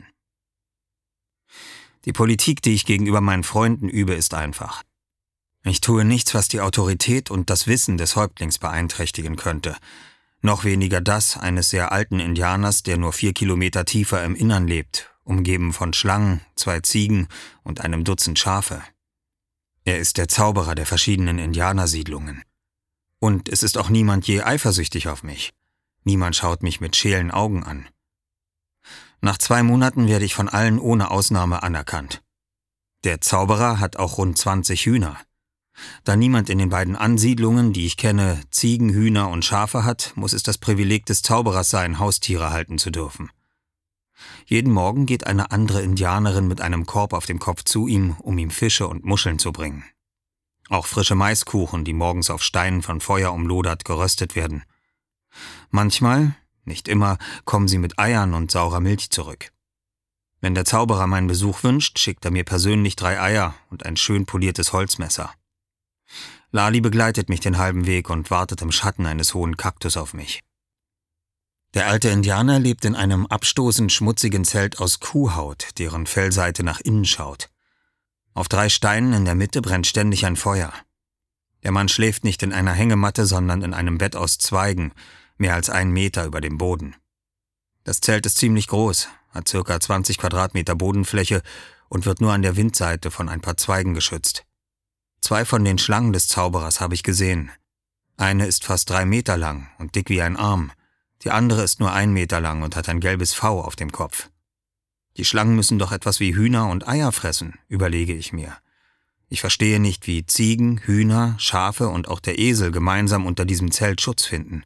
Die Politik, die ich gegenüber meinen Freunden übe, ist einfach. Ich tue nichts, was die Autorität und das Wissen des Häuptlings beeinträchtigen könnte. Noch weniger das eines sehr alten Indianers, der nur vier Kilometer tiefer im Innern lebt, umgeben von Schlangen, zwei Ziegen und einem Dutzend Schafe. Er ist der Zauberer der verschiedenen Indianersiedlungen. Und es ist auch niemand je eifersüchtig auf mich. Niemand schaut mich mit scheelen Augen an. Nach zwei Monaten werde ich von allen ohne Ausnahme anerkannt. Der Zauberer hat auch rund zwanzig Hühner. Da niemand in den beiden Ansiedlungen, die ich kenne, Ziegen, Hühner und Schafe hat, muss es das Privileg des Zauberers sein, Haustiere halten zu dürfen. Jeden Morgen geht eine andere Indianerin mit einem Korb auf dem Kopf zu ihm, um ihm Fische und Muscheln zu bringen. Auch frische Maiskuchen, die morgens auf Steinen von Feuer umlodert, geröstet werden. Manchmal, nicht immer, kommen sie mit Eiern und saurer Milch zurück. Wenn der Zauberer meinen Besuch wünscht, schickt er mir persönlich drei Eier und ein schön poliertes Holzmesser. Lali begleitet mich den halben Weg und wartet im Schatten eines hohen Kaktus auf mich. Der alte Indianer lebt in einem abstoßend schmutzigen Zelt aus Kuhhaut, deren Fellseite nach innen schaut. Auf drei Steinen in der Mitte brennt ständig ein Feuer. Der Mann schläft nicht in einer Hängematte, sondern in einem Bett aus Zweigen, mehr als einen Meter über dem Boden. Das Zelt ist ziemlich groß, hat circa zwanzig Quadratmeter Bodenfläche und wird nur an der Windseite von ein paar Zweigen geschützt. Zwei von den Schlangen des Zauberers habe ich gesehen. Eine ist fast drei Meter lang und dick wie ein Arm. Die andere ist nur ein Meter lang und hat ein gelbes V auf dem Kopf. Die Schlangen müssen doch etwas wie Hühner und Eier fressen, überlege ich mir. Ich verstehe nicht, wie Ziegen, Hühner, Schafe und auch der Esel gemeinsam unter diesem Zelt Schutz finden.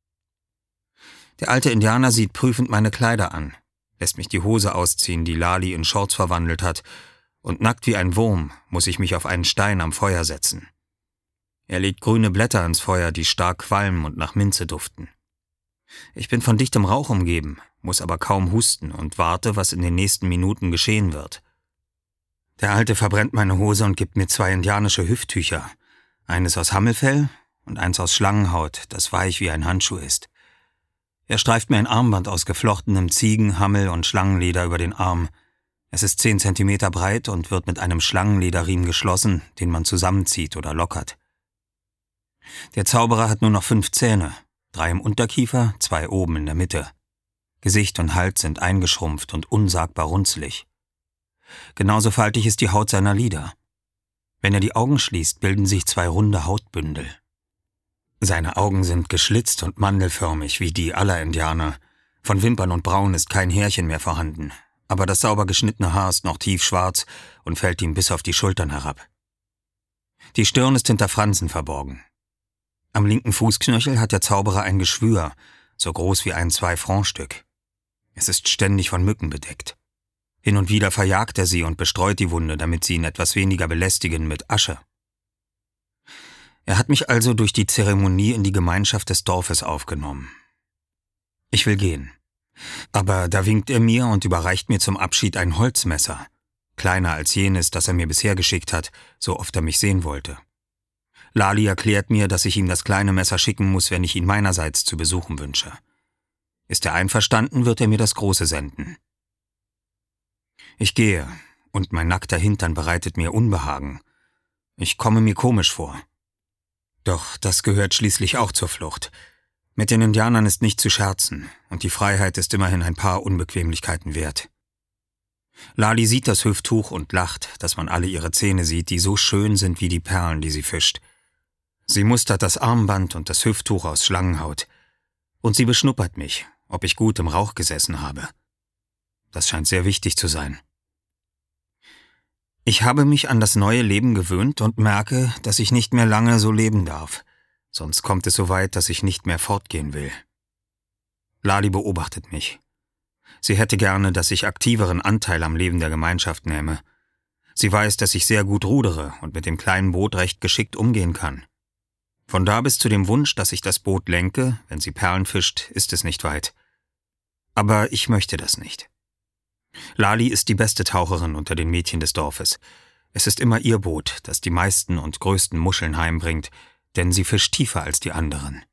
Der alte Indianer sieht prüfend meine Kleider an, lässt mich die Hose ausziehen, die Lali in Shorts verwandelt hat, und nackt wie ein Wurm muss ich mich auf einen Stein am Feuer setzen. Er legt grüne Blätter ans Feuer, die stark qualmen und nach Minze duften. Ich bin von dichtem Rauch umgeben, muss aber kaum husten und warte, was in den nächsten Minuten geschehen wird. Der Alte verbrennt meine Hose und gibt mir zwei indianische Hüfttücher, eines aus Hammelfell und eins aus Schlangenhaut, das weich wie ein Handschuh ist. Er streift mir ein Armband aus geflochtenem Ziegen-, Hammel- und Schlangenleder über den Arm. Es ist zehn Zentimeter breit und wird mit einem Schlangenlederriemen geschlossen, den man zusammenzieht oder lockert. Der Zauberer hat nur noch fünf Zähne, drei im Unterkiefer, zwei oben in der Mitte. Gesicht und Hals sind eingeschrumpft und unsagbar runzlig. Genauso faltig ist die Haut seiner Lider. Wenn er die Augen schließt, bilden sich zwei runde Hautbündel. Seine Augen sind geschlitzt und mandelförmig wie die aller Indianer. Von Wimpern und Brauen ist kein Härchen mehr vorhanden, aber das sauber geschnittene Haar ist noch tiefschwarz und fällt ihm bis auf die Schultern herab. Die Stirn ist hinter Fransen verborgen. Am linken Fußknöchel hat der Zauberer ein Geschwür, so groß wie ein Zwei-Franc-Stück. Es ist ständig von Mücken bedeckt. Hin und wieder verjagt er sie und bestreut die Wunde, damit sie ihn etwas weniger belästigen, mit Asche. Er hat mich also durch die Zeremonie in die Gemeinschaft des Dorfes aufgenommen. Ich will gehen. Aber da winkt er mir und überreicht mir zum Abschied ein Holzmesser, kleiner als jenes, das er mir bisher geschickt hat, so oft er mich sehen wollte. Lali erklärt mir, dass ich ihm das kleine Messer schicken muss, wenn ich ihn meinerseits zu besuchen wünsche. Ist er einverstanden, wird er mir das große senden. Ich gehe, und mein nackter Hintern bereitet mir Unbehagen. Ich komme mir komisch vor. Doch das gehört schließlich auch zur Flucht. Mit den Indianern ist nicht zu scherzen, und die Freiheit ist immerhin ein paar Unbequemlichkeiten wert. Lali sieht das Hüfttuch und lacht, dass man alle ihre Zähne sieht, die so schön sind wie die Perlen, die sie fischt. Sie mustert das Armband und das Hüfttuch aus Schlangenhaut. Und sie beschnuppert mich, ob ich gut im Rauch gesessen habe. Das scheint sehr wichtig zu sein. Ich habe mich an das neue Leben gewöhnt und merke, dass ich nicht mehr lange so leben darf. Sonst kommt es so weit, dass ich nicht mehr fortgehen will. Lali beobachtet mich. Sie hätte gerne, dass ich aktiveren Anteil am Leben der Gemeinschaft nehme. Sie weiß, dass ich sehr gut rudere und mit dem kleinen Boot recht geschickt umgehen kann. Von da bis zu dem Wunsch, dass ich das Boot lenke, wenn sie Perlen fischt, ist es nicht weit. Aber ich möchte das nicht. Lali ist die beste Taucherin unter den Mädchen des Dorfes. Es ist immer ihr Boot, das die meisten und größten Muscheln heimbringt, denn sie fischt tiefer als die anderen.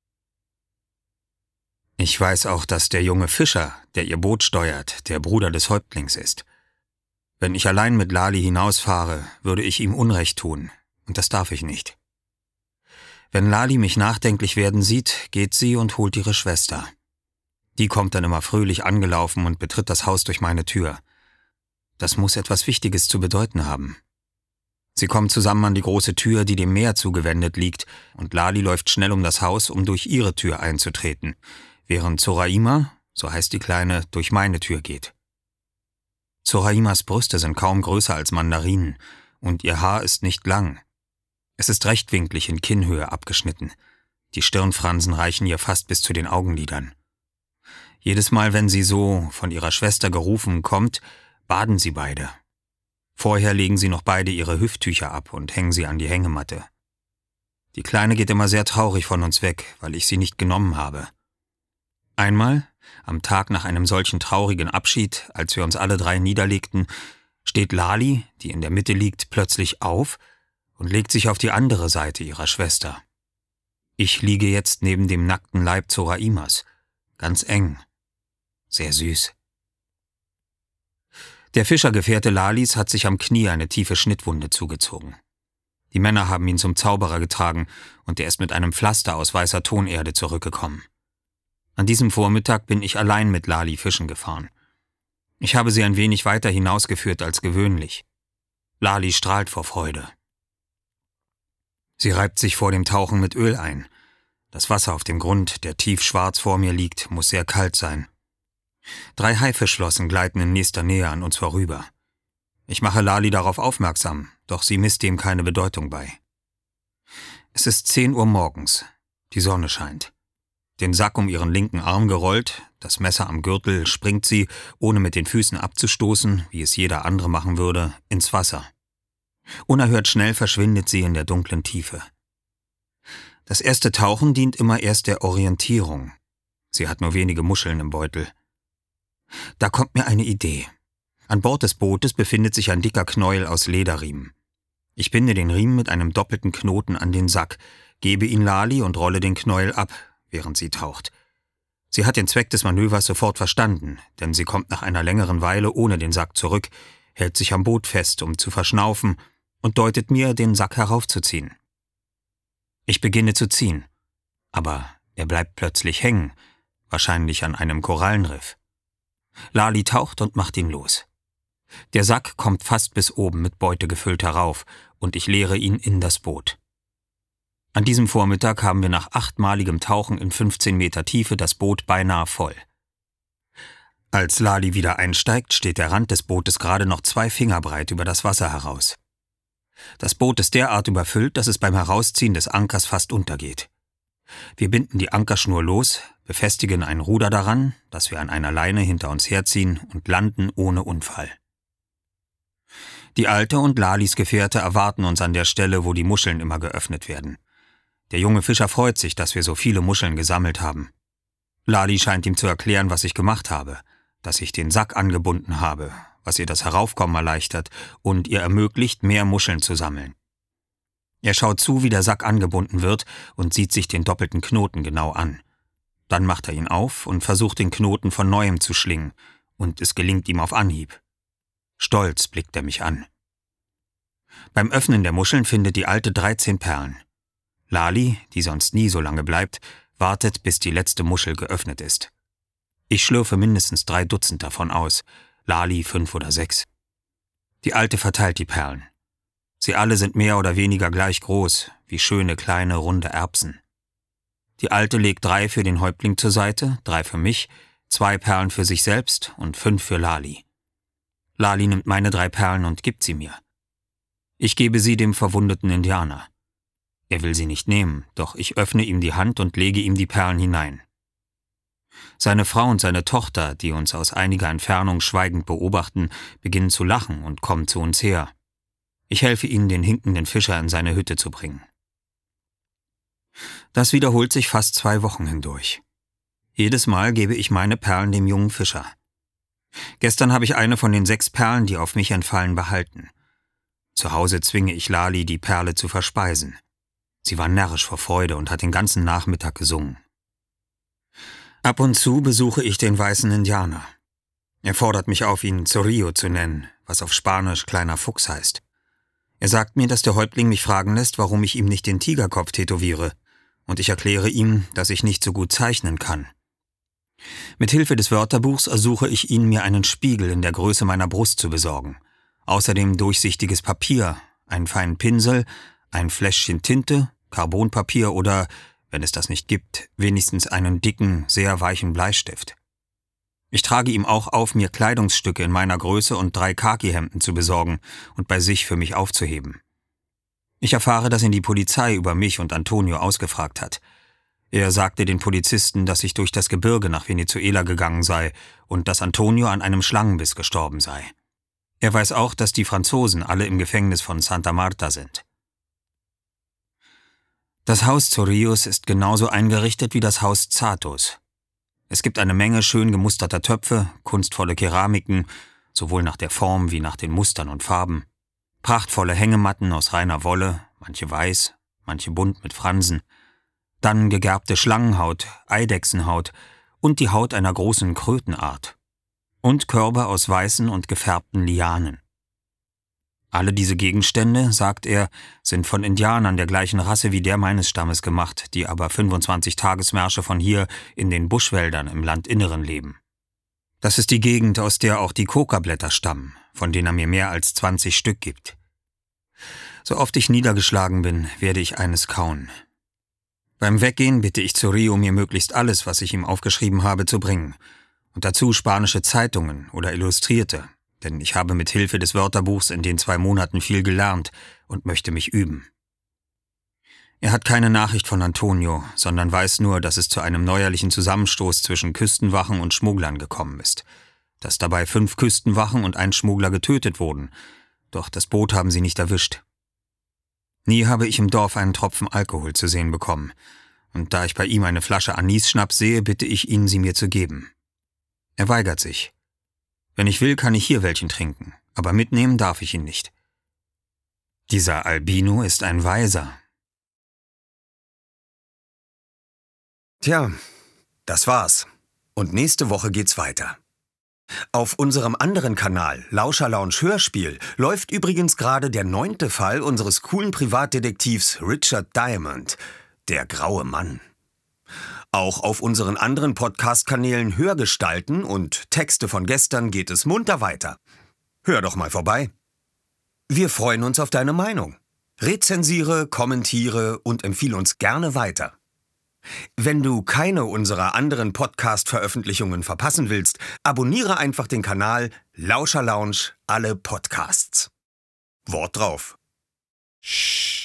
Ich weiß auch, dass der junge Fischer, der ihr Boot steuert, der Bruder des Häuptlings ist. Wenn ich allein mit Lali hinausfahre, würde ich ihm Unrecht tun, und das darf ich nicht. Wenn Lali mich nachdenklich werden sieht, geht sie und holt ihre Schwester. Die kommt dann immer fröhlich angelaufen und betritt das Haus durch meine Tür. Das muss etwas Wichtiges zu bedeuten haben. Sie kommen zusammen an die große Tür, die dem Meer zugewendet liegt, und Lali läuft schnell um das Haus, um durch ihre Tür einzutreten, während Zoraima, so heißt die Kleine, durch meine Tür geht. Zoraimas Brüste sind kaum größer als Mandarinen, und ihr Haar ist nicht lang. Es ist rechtwinklig in Kinnhöhe abgeschnitten. Die Stirnfransen reichen ihr fast bis zu den Augenlidern. Jedes Mal, wenn sie so, von ihrer Schwester gerufen, kommt, baden sie beide. Vorher legen sie noch beide ihre Hüfttücher ab und hängen sie an die Hängematte. Die Kleine geht immer sehr traurig von uns weg, weil ich sie nicht genommen habe. Einmal, am Tag nach einem solchen traurigen Abschied, als wir uns alle drei niederlegten, steht Lali, die in der Mitte liegt, plötzlich auf und legt sich auf die andere Seite ihrer Schwester. Ich liege jetzt neben dem nackten Leib Zoraimas, ganz eng, sehr süß. Der Fischergefährte Lalis hat sich am Knie eine tiefe Schnittwunde zugezogen. Die Männer haben ihn zum Zauberer getragen und er ist mit einem Pflaster aus weißer Tonerde zurückgekommen. An diesem Vormittag bin ich allein mit Lali fischen gefahren. Ich habe sie ein wenig weiter hinausgeführt als gewöhnlich. Lali strahlt vor Freude. Sie reibt sich vor dem Tauchen mit Öl ein. Das Wasser auf dem Grund, der tiefschwarz vor mir liegt, muss sehr kalt sein. Drei Haifischflossen gleiten in nächster Nähe an uns vorüber. Ich mache Lali darauf aufmerksam, doch sie misst dem keine Bedeutung bei. Es ist zehn Uhr morgens. Die Sonne scheint. Den Sack um ihren linken Arm gerollt, das Messer am Gürtel, springt sie, ohne mit den Füßen abzustoßen, wie es jeder andere machen würde, ins Wasser. Unerhört schnell verschwindet sie in der dunklen Tiefe. Das erste Tauchen dient immer erst der Orientierung. Sie hat nur wenige Muscheln im Beutel. Da kommt mir eine Idee. An Bord des Bootes befindet sich ein dicker Knäuel aus Lederriemen. Ich binde den Riemen mit einem doppelten Knoten an den Sack, gebe ihn Lali und rolle den Knäuel ab, während sie taucht. Sie hat den Zweck des Manövers sofort verstanden, denn sie kommt nach einer längeren Weile ohne den Sack zurück, hält sich am Boot fest, um zu verschnaufen, und deutet mir, den Sack heraufzuziehen. Ich beginne zu ziehen, aber er bleibt plötzlich hängen, wahrscheinlich an einem Korallenriff. Lali taucht und macht ihn los. Der Sack kommt fast bis oben mit Beute gefüllt herauf, und ich leere ihn in das Boot. An diesem Vormittag haben wir nach achtmaligem Tauchen in fünfzehn Meter Tiefe das Boot beinahe voll. Als Lali wieder einsteigt, steht der Rand des Bootes gerade noch zwei Finger breit über das Wasser heraus. Das Boot ist derart überfüllt, dass es beim Herausziehen des Ankers fast untergeht. Wir binden die Ankerschnur los, befestigen ein Ruder daran, das wir an einer Leine hinter uns herziehen, und landen ohne Unfall. Die Alte und Lalis Gefährte erwarten uns an der Stelle, wo die Muscheln immer geöffnet werden. Der junge Fischer freut sich, dass wir so viele Muscheln gesammelt haben. Lali scheint ihm zu erklären, was ich gemacht habe, dass ich den Sack angebunden habe, was ihr das Heraufkommen erleichtert und ihr ermöglicht, mehr Muscheln zu sammeln. Er schaut zu, wie der Sack angebunden wird und sieht sich den doppelten Knoten genau an. Dann macht er ihn auf und versucht, den Knoten von neuem zu schlingen, und es gelingt ihm auf Anhieb. Stolz blickt er mich an. Beim Öffnen der Muscheln findet die Alte dreizehn Perlen. Lali, die sonst nie so lange bleibt, wartet, bis die letzte Muschel geöffnet ist. Ich schlürfe mindestens drei Dutzend davon aus, Lali fünf oder sechs. Die Alte verteilt die Perlen. Sie alle sind mehr oder weniger gleich groß, wie schöne kleine runde Erbsen. Die Alte legt drei für den Häuptling zur Seite, drei für mich, zwei Perlen für sich selbst und fünf für Lali. Lali nimmt meine drei Perlen und gibt sie mir. Ich gebe sie dem verwundeten Indianer. Er will sie nicht nehmen, doch ich öffne ihm die Hand und lege ihm die Perlen hinein. Seine Frau und seine Tochter, die uns aus einiger Entfernung schweigend beobachten, beginnen zu lachen und kommen zu uns her. Ich helfe ihnen, den hinkenden Fischer in seine Hütte zu bringen. Das wiederholt sich fast zwei Wochen hindurch. Jedes Mal gebe ich meine Perlen dem jungen Fischer. Gestern habe ich eine von den sechs Perlen, die auf mich entfallen, behalten. Zu Hause zwinge ich Lali, die Perle zu verspeisen. Sie war närrisch vor Freude und hat den ganzen Nachmittag gesungen. Ab und zu besuche ich den weißen Indianer. Er fordert mich auf, ihn Zorillo zu nennen, was auf Spanisch kleiner Fuchs heißt. Er sagt mir, dass der Häuptling mich fragen lässt, warum ich ihm nicht den Tigerkopf tätowiere, und ich erkläre ihm, dass ich nicht so gut zeichnen kann. Mit Hilfe des Wörterbuchs ersuche ich ihn, mir einen Spiegel in der Größe meiner Brust zu besorgen, außerdem durchsichtiges Papier, einen feinen Pinsel, ein Fläschchen Tinte, Carbonpapier oder, wenn es das nicht gibt, wenigstens einen dicken, sehr weichen Bleistift. Ich trage ihm auch auf, mir Kleidungsstücke in meiner Größe und drei Khaki-Hemden zu besorgen und bei sich für mich aufzuheben. Ich erfahre, dass ihn die Polizei über mich und Antonio ausgefragt hat. Er sagte den Polizisten, dass ich durch das Gebirge nach Venezuela gegangen sei und dass Antonio an einem Schlangenbiss gestorben sei. Er weiß auch, dass die Franzosen alle im Gefängnis von Santa Marta sind. Das Haus Zorillos ist genauso eingerichtet wie das Haus Zatos. Es gibt eine Menge schön gemusterter Töpfe, kunstvolle Keramiken, sowohl nach der Form wie nach den Mustern und Farben, prachtvolle Hängematten aus reiner Wolle, manche weiß, manche bunt mit Fransen, dann gegerbte Schlangenhaut, Eidechsenhaut und die Haut einer großen Krötenart und Körbe aus weißen und gefärbten Lianen. Alle diese Gegenstände, sagt er, sind von Indianern der gleichen Rasse wie der meines Stammes gemacht, die aber fünfundzwanzig Tagesmärsche von hier in den Buschwäldern im Landinneren leben. Das ist die Gegend, aus der auch die Kokablätter stammen, von denen er mir mehr als zwanzig Stück gibt. So oft ich niedergeschlagen bin, werde ich eines kauen. Beim Weggehen bitte ich Zorillo, mir möglichst alles, was ich ihm aufgeschrieben habe, zu bringen, und dazu spanische Zeitungen oder Illustrierte, denn ich habe mit Hilfe des Wörterbuchs in den zwei Monaten viel gelernt und möchte mich üben. Er hat keine Nachricht von Antonio, sondern weiß nur, dass es zu einem neuerlichen Zusammenstoß zwischen Küstenwachen und Schmugglern gekommen ist, dass dabei fünf Küstenwachen und ein Schmuggler getötet wurden, doch das Boot haben sie nicht erwischt. Nie habe ich im Dorf einen Tropfen Alkohol zu sehen bekommen, und da ich bei ihm eine Flasche Anis-Schnaps sehe, bitte ich ihn, sie mir zu geben. Er weigert sich. Wenn ich will, kann ich hier welchen trinken, aber mitnehmen darf ich ihn nicht. Dieser Albino ist ein Weiser. Tja, das war's. Und nächste Woche geht's weiter. Auf unserem anderen Kanal, Lauscher Lounge Hörspiel, läuft übrigens gerade der neunte Fall unseres coolen Privatdetektivs Richard Diamond, der graue Mann. Auch auf unseren anderen Podcast-Kanälen Hörgestalten und Texte von gestern geht es munter weiter. Hör doch mal vorbei. Wir freuen uns auf deine Meinung. Rezensiere, kommentiere und empfehle uns gerne weiter. Wenn du keine unserer anderen Podcast-Veröffentlichungen verpassen willst, abonniere einfach den Kanal Lauscher Lounge alle Podcasts. Wort drauf. Shh.